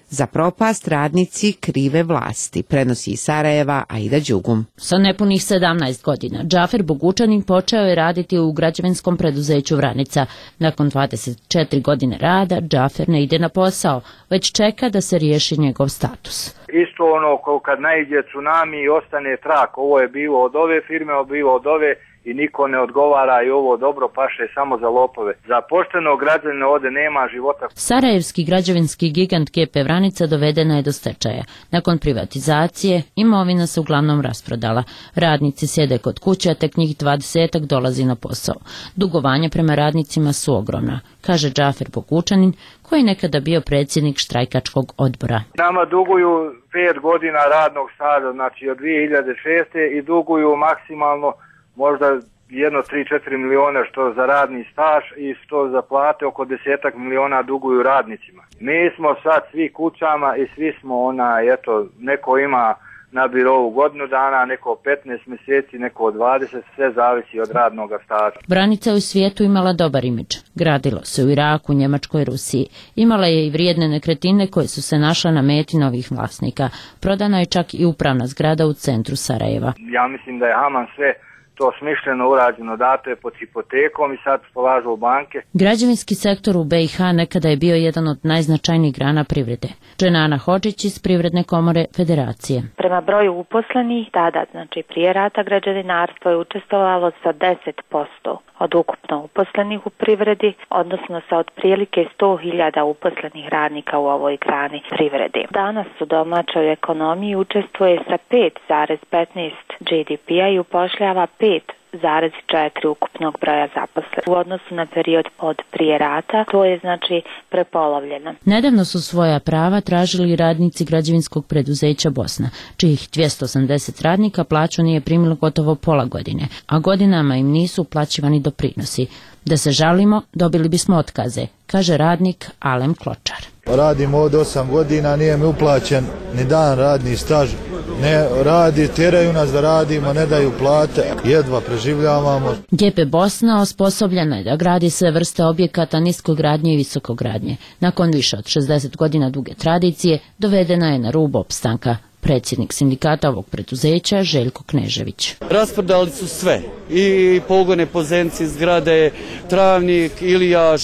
S1: Za propast radnici krive vlasti, prenosi iz Sarajeva Aida Đugum.
S12: Sa nepunih sedamnaest godina, Džafer Bogučanin počeo je raditi u građevinskom preduzeću Vranica. Nakon dvadeset četiri godine rada, Džafer ne ide na posao, već čeka da se riješi njegov status.
S10: Isto ono kao kad naiđe tsunami i ostane trak, ovo je bilo od ove firme, ovo je bilo od ove i niko ne odgovara i ovo dobro paše samo za lopove. Za poštenog građanina ovdje nema života.
S12: Sarajevski građevinski gigant G P Vranica dovedena je do stečaja. Nakon privatizacije imovina se uglavnom rasprodala. Radnici sjede kod kuće, a tek njih dvadesetak dolazi na posao. Dugovanja prema radnicima su ogromna, kaže Džafer Bogučanin, koji je nekada bio predsjednik štrajkačkog odbora.
S10: Nama duguju pet godina radnog staža, znači od dvije hiljade šeste i duguju maksimalno možda jedno tri četiri miliona što za radni staž i što za plate, oko desetak miliona duguju radnicima. Mi smo sad svi kućama i svi smo ona, eto, neko ima na birovu godinu dana, neko petnaest mjeseci, neko dvadeset, sve zavisi od radnog staža.
S12: Vranica je u svijetu imala dobar imidž. Gradilo se u Iraku, Njemačkoj, Rusiji. Imala je i vrijedne nekretnine koje su se našle na meti novih vlasnika. Prodana je čak i upravna zgrada u centru Sarajeva.
S10: Ja mislim da je Haman sve to smišljeno urađeno, dato je pod hipotekom i sad polažu u banke.
S12: Građevinski sektor u B i H nekada je bio jedan od najznačajnijih grana privrede. Dženana Hodžić iz Privredne komore Federacije.
S20: Prema broju uposlenih, tada, znači prije rata, građevinarstvo je učestvovalo sa deset posto od ukupno uposlenih u privredi, odnosno sa otprilike sto hiljada uposlenih radnika u ovoj grani privrede. Danas u domaćoj ekonomiji učestvuje sa pet zarez petnaest G D P-a i upošljava pet zarez četiri ukupnog broja zaposlenih. U odnosu na period od prije rata, to je znači prepolovljeno.
S12: Nedavno su svoja prava tražili radnici građevinskog preduzeća Bosna, čijih dvjesto osamdeset radnika plaću nije primilo gotovo pola godine, a godinama im nisu uplaćivani doprinosi. Da se žalimo, dobili bismo otkaze, kaže radnik Alem Kločar.
S21: Radim ovdje osam godina, nije mi uplaćen ni dan radni staž. Ne radi, tjeraju nas da radimo, ne daju plate, jedva preživljavamo.
S12: G P Bosna osposobljena je da gradi sve vrste objekata niskogradnje i visokogradnje. Nakon više od šezdeset godina duge tradicije, dovedena je na rub opstanka. Predsjednik sindikata ovog preduzeća Željko Knežević.
S22: Rasprodali su sve, i pogone, Pozenci, zgrade, Travnik, Ilijaš,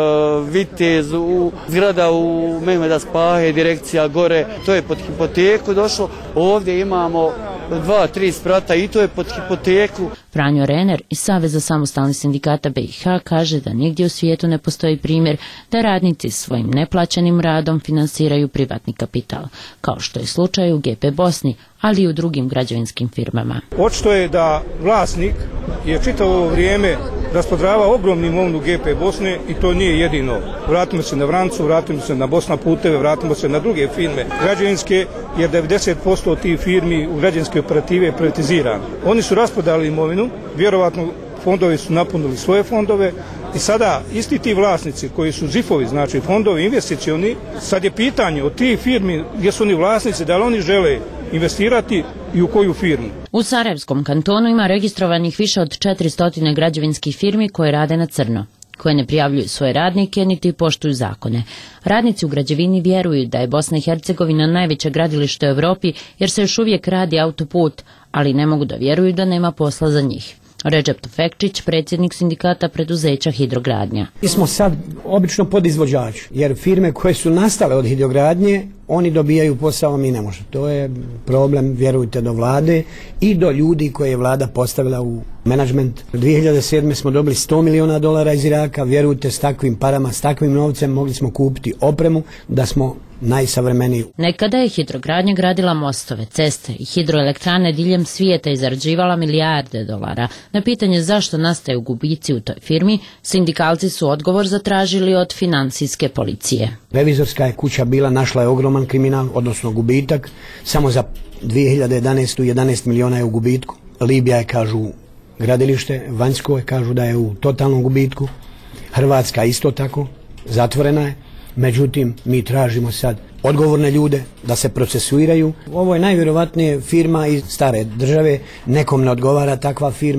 S22: Vitez, u, zgrada u Mehmeda Spahe, direkcija gore, to je pod hipoteku došlo. Ovdje imamo dva, tri sprata i to je pod hipoteku.
S12: Franjo Rener iz Saveza samostalnih sindikata B i H kaže da nigdje u svijetu ne postoji primjer da radnici svojim neplaćenim radom finansiraju privatni kapital, kao što je slučaj u G P Bosni, ali i u drugim građevinskim firmama.
S6: Očito je da vlasnik je čitavo vrijeme raspodravao ogromnu imovinu G P Bosne i to nije jedino. Vratimo se na Vrancu, vratimo se na Bosna puteve, vratimo se na druge firme građevinske, jer devedeset posto od tih firmi u građevinske operative je privatizirano. Oni su raspodali imovinu, vjerovatno fondovi su napunili svoje fondove i sada isti ti vlasnici koji su zifovi, znači fondovi investicioni, sad je pitanje od tih firmi gdje su oni vlasnici, da li oni žele investirati i u koju firmu.
S12: U Sarajevskom kantonu ima registrovanih više od četiristo građevinskih firmi koje rade na crno, koje ne prijavljuju svoje radnike niti poštuju zakone. Radnici u građevini vjeruju da je Bosna i Hercegovina najveće gradilište u Europi jer se još uvijek radi autoput, ali ne mogu da vjeruju da nema posla za njih. Recep Tufekčić, predsjednik sindikata preduzeća Hidrogradnja.
S23: Mi smo sad obično podizvođači, jer firme koje su nastale od hidrogradnje, oni dobijaju posao, mi ne možemo. To je problem, vjerujte, do vlade i do ljudi koje je vlada postavila u menadžment. dvije hiljade sedme smo dobili sto miliona dolara iz Iraka, vjerujte, s takvim parama, s takvim novcem mogli smo kupiti opremu da smo najsavremeniji.
S12: Nekada je Hidrogradnja gradila mostove, ceste i hidroelektrane diljem svijeta i zarađivala milijarde dolara. Na pitanje zašto nastaju gubici u toj firmi, sindikalci su odgovor zatražili od financijske policije.
S23: Revizorska je kuća bila, našla je ogroman kriminal, odnosno gubitak. Samo za dvije hiljade jedanaestu jedanaest miliona je u gubitku. Libija je, kažu, gradilište, Vanjsko je, kažu da je u totalnom gubitku. Hrvatska isto tako, zatvorena je. Međutim, mi tražimo sad odgovorne ljude da se procesuiraju. Ovo je najvjerovatnije firma iz stare države, nekom ne odgovara takva firma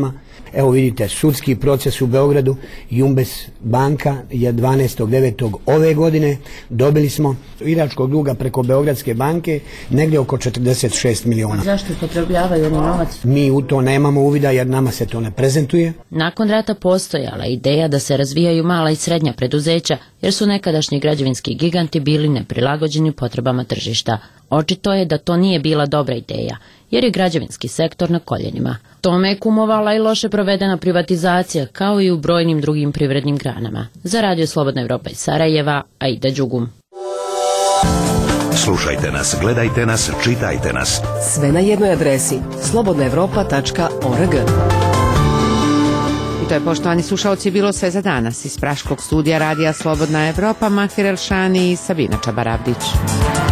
S23: Evo vidite, sudski proces u Beogradu, Jumbes banka je dvanaestog devetog ove godine, dobili smo iračkog duga preko Beogradske banke negdje oko četrdeset šest miliona.
S12: Zašto upotrebljavaju oni novac?
S23: Mi u to nemamo uvida jer nama se to ne prezentuje.
S12: Nakon rata postojala ideja da se razvijaju mala i srednja preduzeća jer su nekadašnji građevinski giganti bili neprilagođeni potrebama tržišta. Očito je da to nije bila dobra ideja, jer je građevinski sektor na koljenima. Tome je kumovala i loše provedena privatizacija, kao i u brojnim drugim privrednim granama. Za Radio Slobodna Evropa iz Sarajeva, Aida Đugum.
S2: Slušajte nas, gledajte nas, čitajte nas.
S17: Sve na jednoj adresi slobodna evropa tačka org.
S1: I to je, poštovani slušalci, bilo sve za danas. Iz Praškog studija Radija Slobodna Evropa, Mahir Elšani i Sabina Čabaravdić.